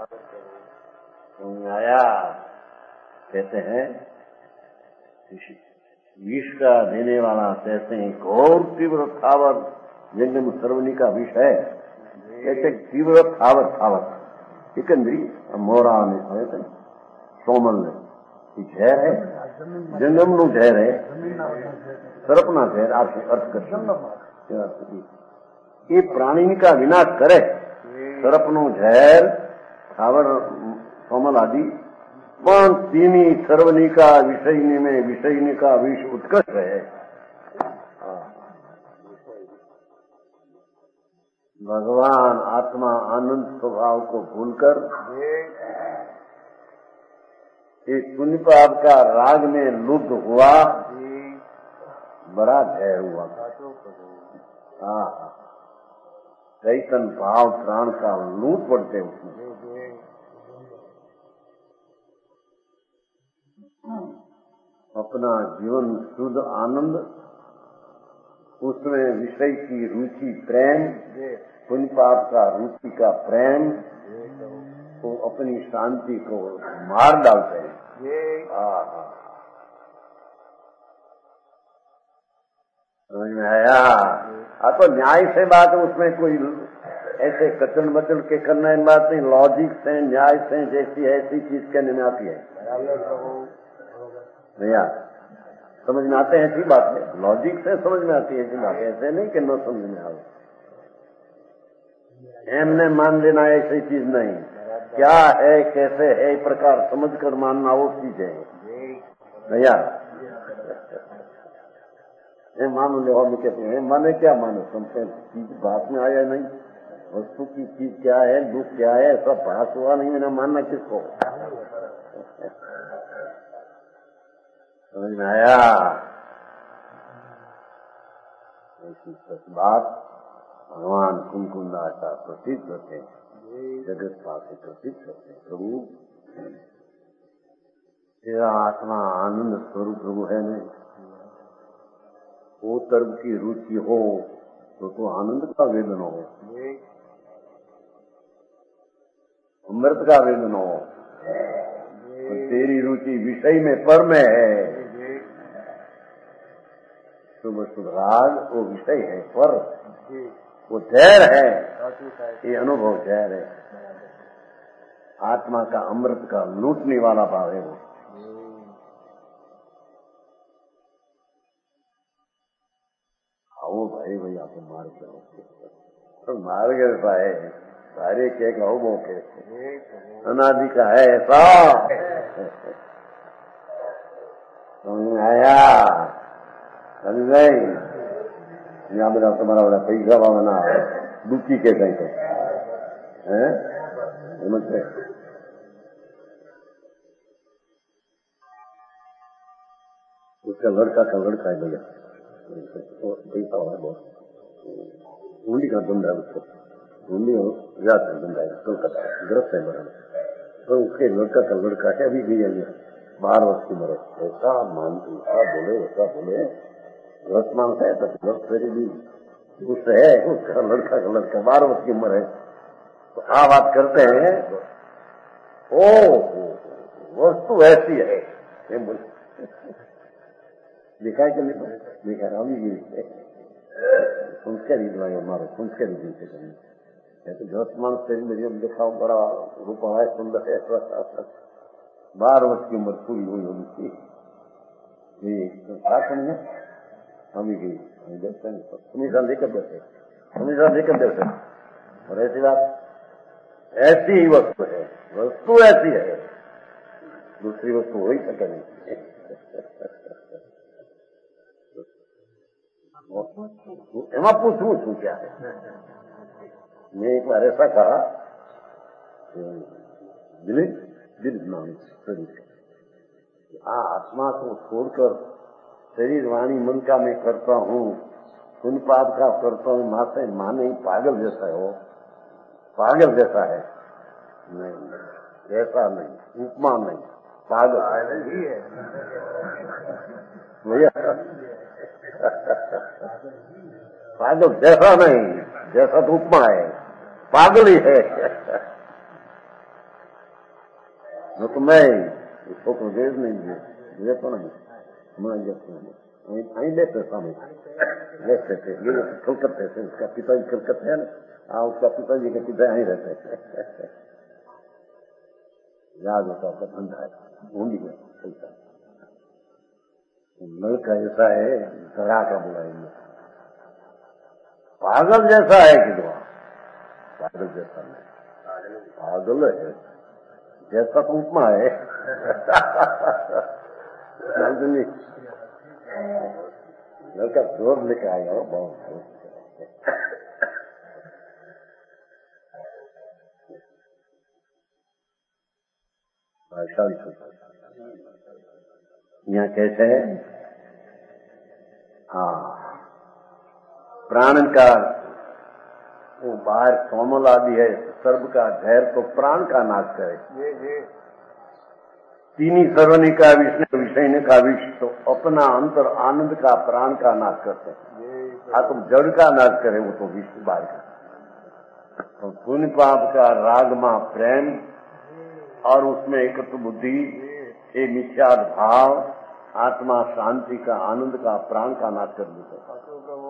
आया कहते हैं विष का देने वाला कहते हैं घोर तीव्र थावर जंगम सर्वनी का विष है, कहते तीव्र थावर थावर सिकंदरी मोरा ने सोमल ने जहर है, जंगम नु जहर है, सरपना जहर आपसे अर्थ कर ये प्राणी का विनाश करे, सरपनो जहर थावर सोमल आदि, पण तीनी सर्वनी का विषयनी में विषयनी का विष उत्कृष्ट है। भगवान आत्मा आनंद स्वभाव को भूलकर एक पुण्य पाप का राग में लुप्त हुआ, बड़ा जय हुआ। हाँ, चैतन भाव प्राण का लूट पड़ते उसमें। अपना जीवन शुद्ध आनंद, उसमें विषय की रुचि प्रेम, पुण्य पाप का रुचि का प्रेम, तो अपनी शांति को मार डालते हैं। समझ में आया? हाँ, तो न्याय से बात, उसमें कोई ऐसे कचन बचन के करने की बात नहीं, लॉजिक से न्याय से जैसी ऐसी चीज कहने में आती है भैया, समझ में आते हैं ऐसी बात है, लॉजिक से समझ में आती है ऐसी बात, ऐसे नहीं कि न समझ में आए, एमने मान लेना ऐसी चीज नहीं, क्या है कैसे है इस प्रकार समझ कर मानना वो चीज है भैया। मान लो हम कहते हैं माने क्या माने, समझते चीज बात में आया नहीं, वस्तु की चीज क्या है, दुख क्या है, सब पास हुआ नहीं, मैंने मानना किसको? समझ में आया? ऐसी सच बात भगवान कुमकुंड आशा प्रसिद्ध करते हैं, जगत पास प्रसिद्ध करते हैं। प्रभु तेरा आत्मा आनंद स्वरूप प्रभु है नहीं, वो तर्क की रुचि हो तो तो आनंद का वेदन हो, अमृत का वेदन हो, तो तेरी रुचि विषय में पर में है। शुभ शुभ राग वो विषय है, पर वो जहर है, ये अनुभव जहर है। आत्मा का अमृत का लूटने वाला भाव है वो। आओ भाई भाई आप मार करो, मार गए है सारे के गाँव के अनादि का है ऐसा समझ आया। समझ नहीं यहाँ બધા તમારા બધા પૈસા વાળાના દુઃખી કે કઈ તો હે એમ જ છે। उसका लड़का का लड़का है भैया, पैसा वाला बहुत, हुंडी का धंधा है उसको, हुंडी जात का धंधा है, कोलकाता ग्रस्त है मरण, तो उसके लड़का का लड़का है, अभी भी है बारह वर्ष की उम्र, ऐसा मानती ऐसा बोले ऐसा बोले ग्रस्त मानता है तो फिर भी उससे है, उसका लड़का का लड़का बारह वर्ष की उम्र है, तो आ बात करते हैं ओ वस्तु ऐसी है ये बोले दिखाई के नहीं देखा रामी गिरी संस्कारी दवाई मारो संस्कारी दिन से करेंगे तो दस मानस तेरी मेरी दिखाओ बड़ा रूप है सुंदर है बारह वर्ष की उम्र पूरी हुई होगी थी हम गई देखते हैं हमेशा लेकर बैठे हमेशा लेकर बैठे और ऐसी बात ऐसी ही वस्तु है, वस्तु ऐसी है, दूसरी वस्तु हो ही सके नहीं। एमा पूछू छू क्या है, मैं एक बार ऐसा कहा दिल दिल नाम शरीर आ आत्मा को छोड़कर शरीर वाणी मन का मैं करता हूँ, सुनपाद का करता हूँ, मासे माने पागल जैसा हो, पागल जैसा है नहीं, ऐसा नहीं, उपमा नहीं, पागल ही है भैया पागल जैसा नहीं, जैसा तो उपमा है, पागल ही है न तो मैं इसको तो देश नहीं है, ये तो नहीं અહીં लेते सामने लेते थे, ये कलकत्ते से उसका पिताजी कलकत्ते है ना, हाँ उसका पिताजी के पिता यहीं रहते थे, याद होता है धंधा है ढूंढी है पैसा, लड़का ऐसा है डरा का बुलाएंगे, पागल जैसा है कि दुआ पागल जैसा नहीं, पागल है जैसा तो उपमा है लड़का जोर लेके आया हो बहुत यहाँ कैसे है, हाँ प्राण का वो बाहर कोमल आदि है, सर्व का धैर्य तो प्राण का नाश करे, तीनी सर्वनी का विष्णु विषय का विष्णु तो अपना अंतर आनंद का प्राण का नाश करते हैं, तुम जड़ का नाश करे वो तो विष्णु बाहर का, तो पुण्य पाप का रागमा प्रेम और उसमें एकत्व बुद्धि ये मिथ्याद भाव आत्मा शांति का आनंद का प्राण का नाश कर देते।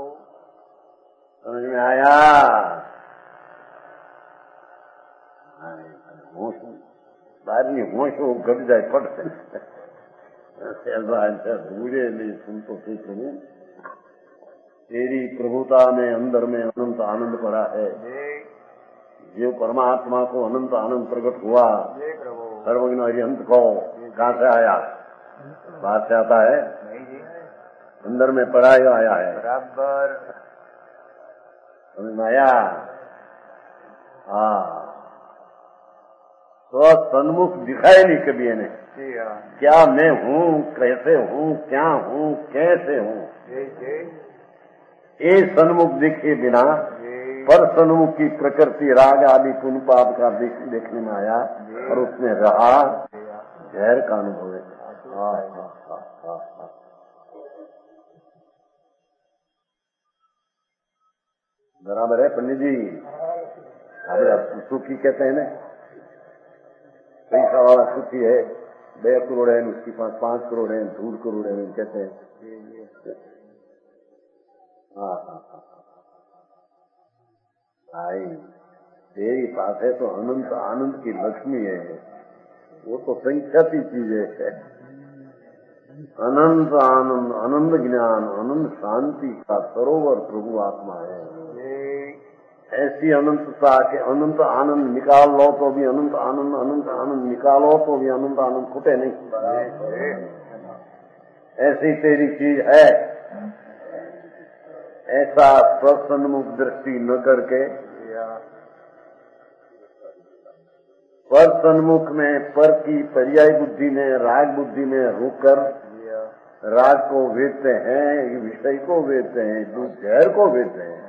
समझ में आया? बाहरी होश हो घट जाए पड़ते भूले नहीं सुन तो ठीक हूँ, तेरी प्रभुता में अंदर में अनंत आनंद पड़ा है, जो परमात्मा को अनंत आनंद प्रकट हुआ सर्वज्ञ हरिहंत को कहाँ से आया, बाहर से आता है, अंदर में पड़ा ही आया है, बराबर समझ में आया? हाँ तो सन्मुख दिखाए नहीं कभी इन्हें, क्या मैं हूँ, कैसे हूँ, क्या हूँ, कैसे हूँ, ये सन्मुख दिखे बिना पर सन्मुख की प्रकृति राग आदि पुण्य पाप का देख, देखने में आया और उसमें रहा जहर का अनुभव है। हाँ हाँ हाँ हाँ हाँ बराबर है पंडित जी, अभी आप सुखी कहते हैं ना, पैसा वाला सुखी है, बे करोड़ है, उसके पास पांच करोड़ है, ढूंढ करोड़ है, कहते हैं। हाँ हाँ हाँ भाई, तेरी पास है तो अनंत आनंद की लक्ष्मी है, वो तो संख्याती चीज है। अनंत आनंद, अनंत ज्ञान, अनंत शांति का सरोवर प्रभु आत्मा है। ऐसी अनंतता के अनंत आनंद निकाल लो तो भी अनंत आनंद, अनंत आनंद निकालो तो भी अनंत आनंद छूटे नहीं। ऐसी तेरी चीज है। ऐसा स्वसन्मुख दृष्टि न करके पर सन्मुख में, पर की पर्याय बुद्धि में, राग बुद्धि में रुककर राग को वेदते हैं, विषय को वेदते हैं, जहर को वेदते हैं।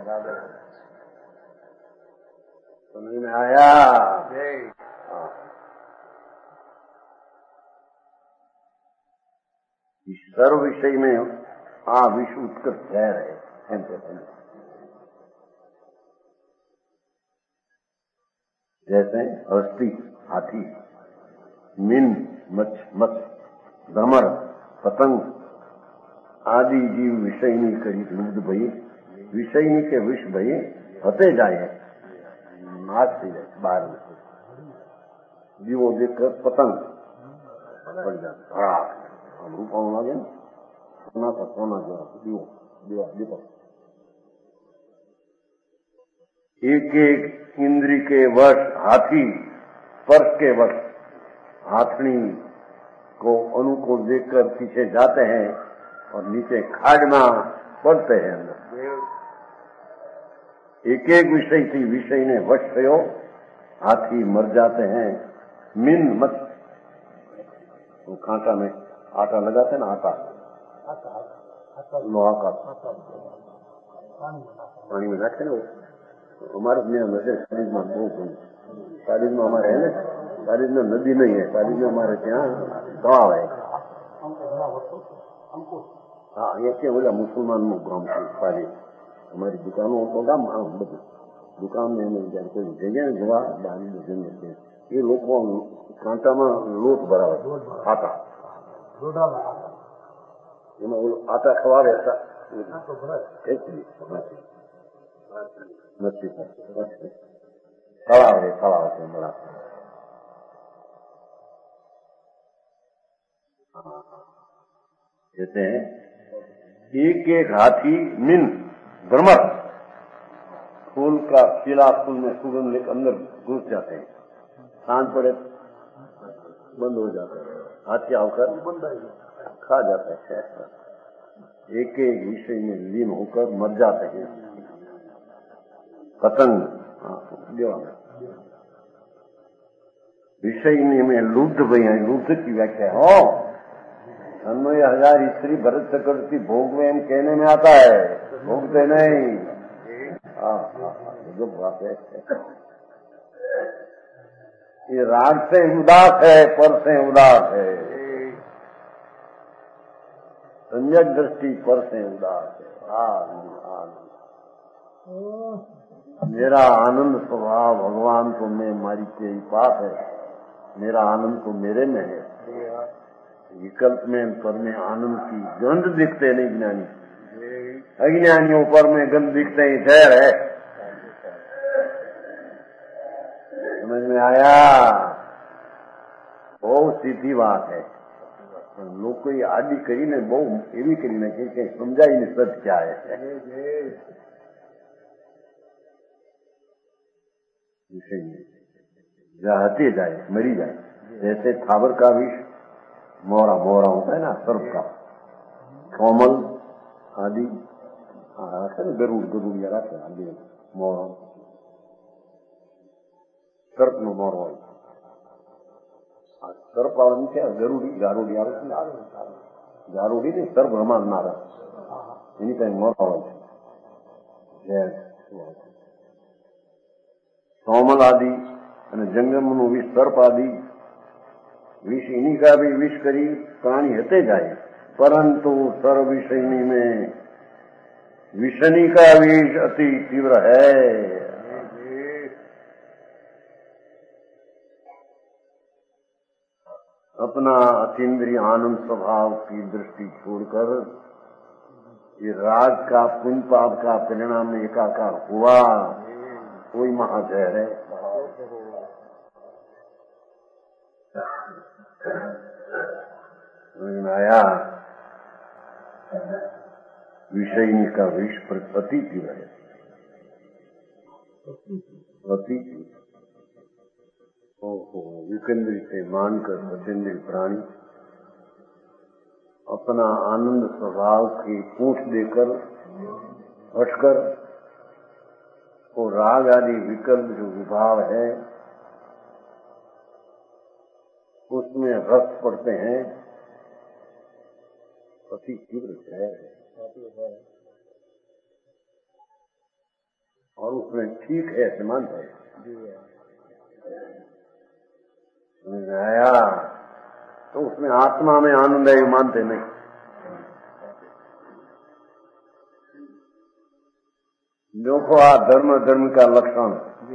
समझ में आया? इस सर्व विषय में आ विश्व उत्कृष्ट जहर है। जैसे हस्ती, हाथी, मीन, मच्छ, मत्स्य, भ्रमर, पतंग आदि जीव विषयनी करी लुब्ध भई, विषयनी के विष भई हते जाए, नाच थी जाए बाहर में। जीवो देखकर पतंग पड़ जाता, हम रूपा लगे ना, सोना का सोना जो दीवो दीवा दीपक। एक एक इंद्री के वश हाथी स्पर्श के वश हाथनी को अणु को देखकर पीछे जाते हैं और नीचे खाद में पड़ते हैं। एक एक विषय की विषय ने वश थयो, हाथी मर जाते हैं। मिन मत वो कांटा में आटा लगाते हैं ना, आटा लोहा का पानी में रखते ना। हमारे नजर कालीज में बहुत कालीज में हमारे है ना, कालीज में नदी नहीं है, कालीज में हमारे यहाँ तालाब है। हाँ, ये क्या बोला मुसलमान નું ગામ છે પાલી, અમારી દુકાનો તો ગામ આમ બધું દુકાન ને એમ જાય કોઈ જગ્યાએ જોવા બાની જમીન છે એ લોકો કાંટામાં લોટ ભરાવે આટા એમાં આટા ખવાવે નથી ખવાવે ખવાવે છે બરાબર। कहते हैं एक एक हाथी मिन भ्रमर, फूल का खिला फूल में सुगंध लेकर अंदर घुस जाते हैं, सांझ पड़े बंद हो जाते हैं, हाथी आकर खा जाते हैं। एक एक विषय में लीन होकर मर जाते हैं। पतंग विषय में लुब्ध भई है, लुब्ध की व्याख्या हो अन्वय हजार स्त्री भरत चक्रवर्ती भोग में हम कहने में आता है, भोगते नहीं। हाँ हाँ जो बात है, ये राग से उदास है, पर से उदास है, सम्यक दृष्टि पर से उदास है। आनंद आनंद मेरा आनंद स्वभाव भगवान को मैं मारी के ही पास है, मेरा आनंद तो मेरे में है। विकल्प में पर में आनंद की गंध दिखते नहीं ज्ञानी, अज्ञानियों पर में गंध दिखते ही जहर है। समझ में आया? बहुत सीधी बात है। लोग कोई आदि करी ने बहुत एवी करी ने कि समझाई नहीं सच क्या है। जाते जाए मरी जाए, जैसे थावर का विष मोरा मोरा होता है ना, सर्प का कोमल आदि गरुड़ गरुड़िया रखे आदि मोरा सर्प नो मोरो सर्प वाला क्या गरुड़ी गारुड़ी गारुड़ी नहीं सर्प हमार नारा एनी टाइम मोरा हो कोमल आदि जंगम नु विष सर्प आदि विष इन्हीं का भी विष करी प्राणी हते जाए, परंतु सर्व विषयनी में विषनी का विष अति तीव्र है। अपना अतीन्द्रिय आनंद स्वभाव की दृष्टि छोड़कर ये राग का पुण्य पाप का परिणाम में एकाकार हुआ, कोई महाजय है। आया विषयी का विष प्रति है, प्रति ओहो विकेंद्रित से मानकर सचेंद्रीय प्राणी अपना आनंद स्वभाव की पूछ देकर हटकर वो राग आदि विकल्प जो विभाव है उसमें रस पड़ते हैं, अति तीव्र है और उसमें ठीक है समान है। आया तो उसमें आत्मा में आनंद है, मानते नहीं। देखो आ धर्म धर्म का लक्षण,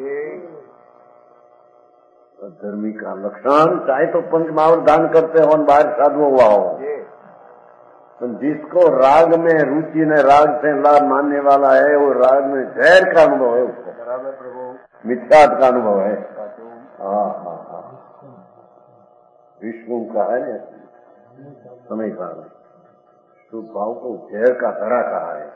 धर्मी का लक्षण चाहे तो पंचमावर दान करते हो, बाहर साधु हुआ हो, तो जिसको राग में रुचि ने राग से लाभ मानने वाला है वो राग में जहर का अनुभव है, उसको मिथ्यात का अनुभव है। हाँ हाँ हाँ विष्णु का है ना समय का शुभ भाव को जहर का धरा कहा है।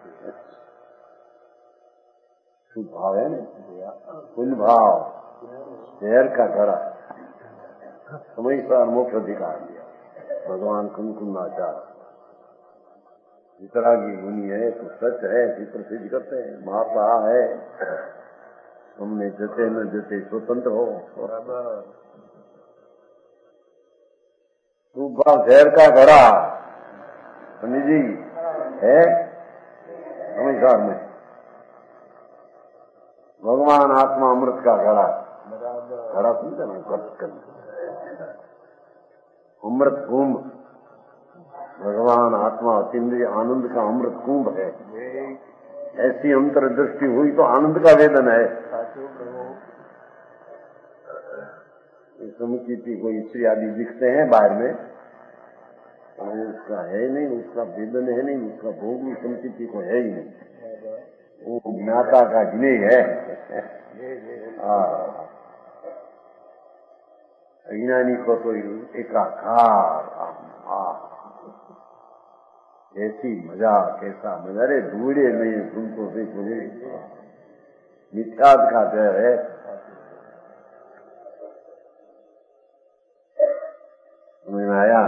शुभ भाव है ना, कुल भाव जहर का धरा, समय का मोक्ष अधिकार दिया भगवान कुमकुमाचार। वितरागी मुनि है तो सच है, प्रसिद्ध करते हैं, महापा है, हमने जते न जते स्वतंत्र हो। शुभ भाव जहर का घड़ा सुनी जी है संसार में, भगवान आत्मा अमृत का घड़ा, घड़ा सुनते ना, अमृत कुंभ, भगवान आत्मा अतीन्द्रिय आनंद का अमृत कुंभ है। ऐसी अंतर्दृष्टि हुई तो आनंद का वेदन है। समुचिति कोई स्त्री आदि दिखते हैं बाहर में, और उसका है नहीं, उसका वेदन है नहीं, उसका भोग भी समुचिति को है ही नहीं, वो ज्ञाता का ज्ञेय है। अज्ञानी को तो एकाकार, ऐसी मजा, कैसा मजा, अरे ढूंढे नहीं तुमको से तुम्हें मिथ्यात का जय है। समझ में आया?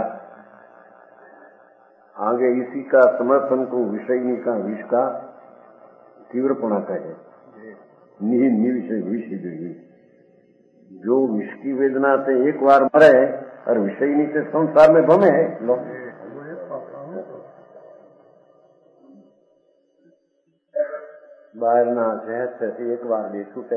आगे इसी का समर्थन को विषयी का विष का तीव्रपणा कहे, नि निर्विषय विषय, जो विष की वेदना से एक बार मरे और विषयी से संसार में भमे है लोग। बाहर ना शहर से एक बार दे छूटे।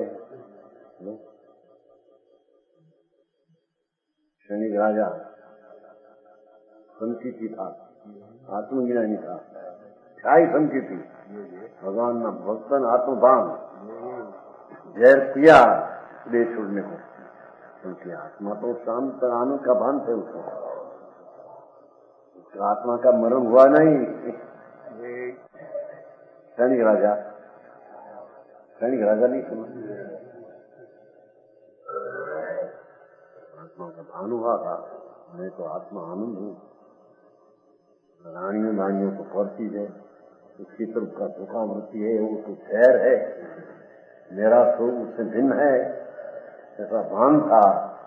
शनि राजा संकीर्ति था, आत्मज्ञानी था, ठाई संकीर्ति, भगवान ना भक्तन आत्मभान जहर पिया दे छोड़ने को, क्योंकि आत्मा तो शांत आनंद का भान थे उसको, आत्मा का मरण हुआ नहीं। सैनिक राजा सैनिक राजा नहीं सुना, आत्मा का भान हुआ था, मैं तो आत्मा आनंद हूँ। रानियों रानियों को पड़ती है, उसकी तरफ का धोखा वृत्ति है, वो तो जहर है, मेरा स्वरूप उससे भिन्न है, ऐसा भान था।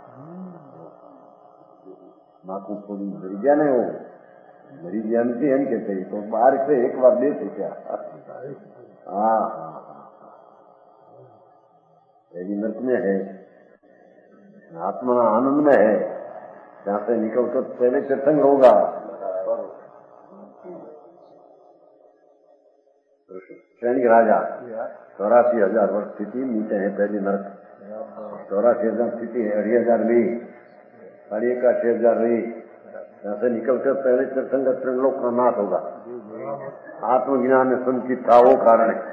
माँ को थोड़ी मरी जाने हो, मरी जानती है कहते ही तो बाहर से एक बार दे थे क्या? हाँ हाँ यदि नर्क में है, आत्मा आनंद में है, जहाँ से निकल कर पहले सत्संग होगा। सैनिक राजा चौरासी हजार वर्ष स्थिति, नीचे है पहली नर्क, चौरासी हजार स्थिति है, अढ़ी हजार ली, साढ़े इक्यासी हजार रही, जहाँ से निकलकर पहले सत्संग त्रिलोक का नाश होगा। आत्मज्ञान में संचित था, वो कारण है।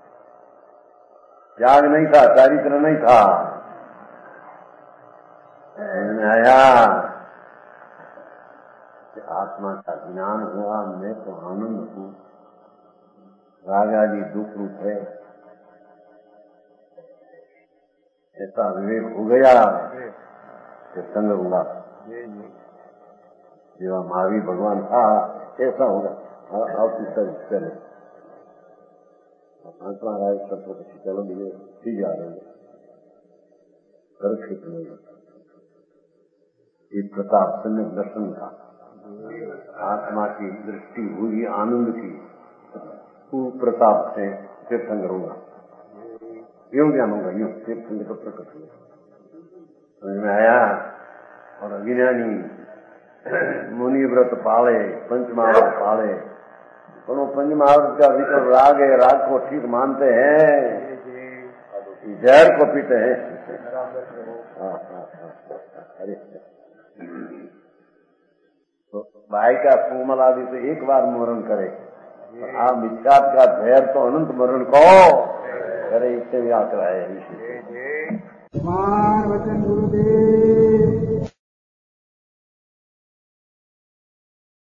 त्याग नहीं था, चारित्र नहीं था, आया कि आत्मा का ज्ञान हुआ, मैं तो आनंद हूँ, राग आदि दुख रूप है, ऐसा विवेक हो गया कि संग हुआ। जो महावीर भगवान था ऐसा होगा। आप चले आत्मा राय सब चलो लिए ठीक आ रहे कर क्षेत्र में ये प्रताप से दर्शन था। आत्मा की दृष्टि हुई आनंद की, प्रताप से तीर्थंकर होगा, यूं ज्ञान होगा, यूं तीर्थंकर तो प्रकट हुआ, समझ में आया। और अज्ञानी मुनि व्रत पाले, पंचमहाव्रत पाले, तो पंचमहाव्रत का विकल्प राग है, राग को ठीक मानते हैं, जहर को पीते हैं। अरे तो भाई का कोमल आदि से एक बार मरण करे, आप मिथ्यात का धैर्य तो अनंत मरण को करे, इससे भी आकर आए। मान वचन गुरुदेव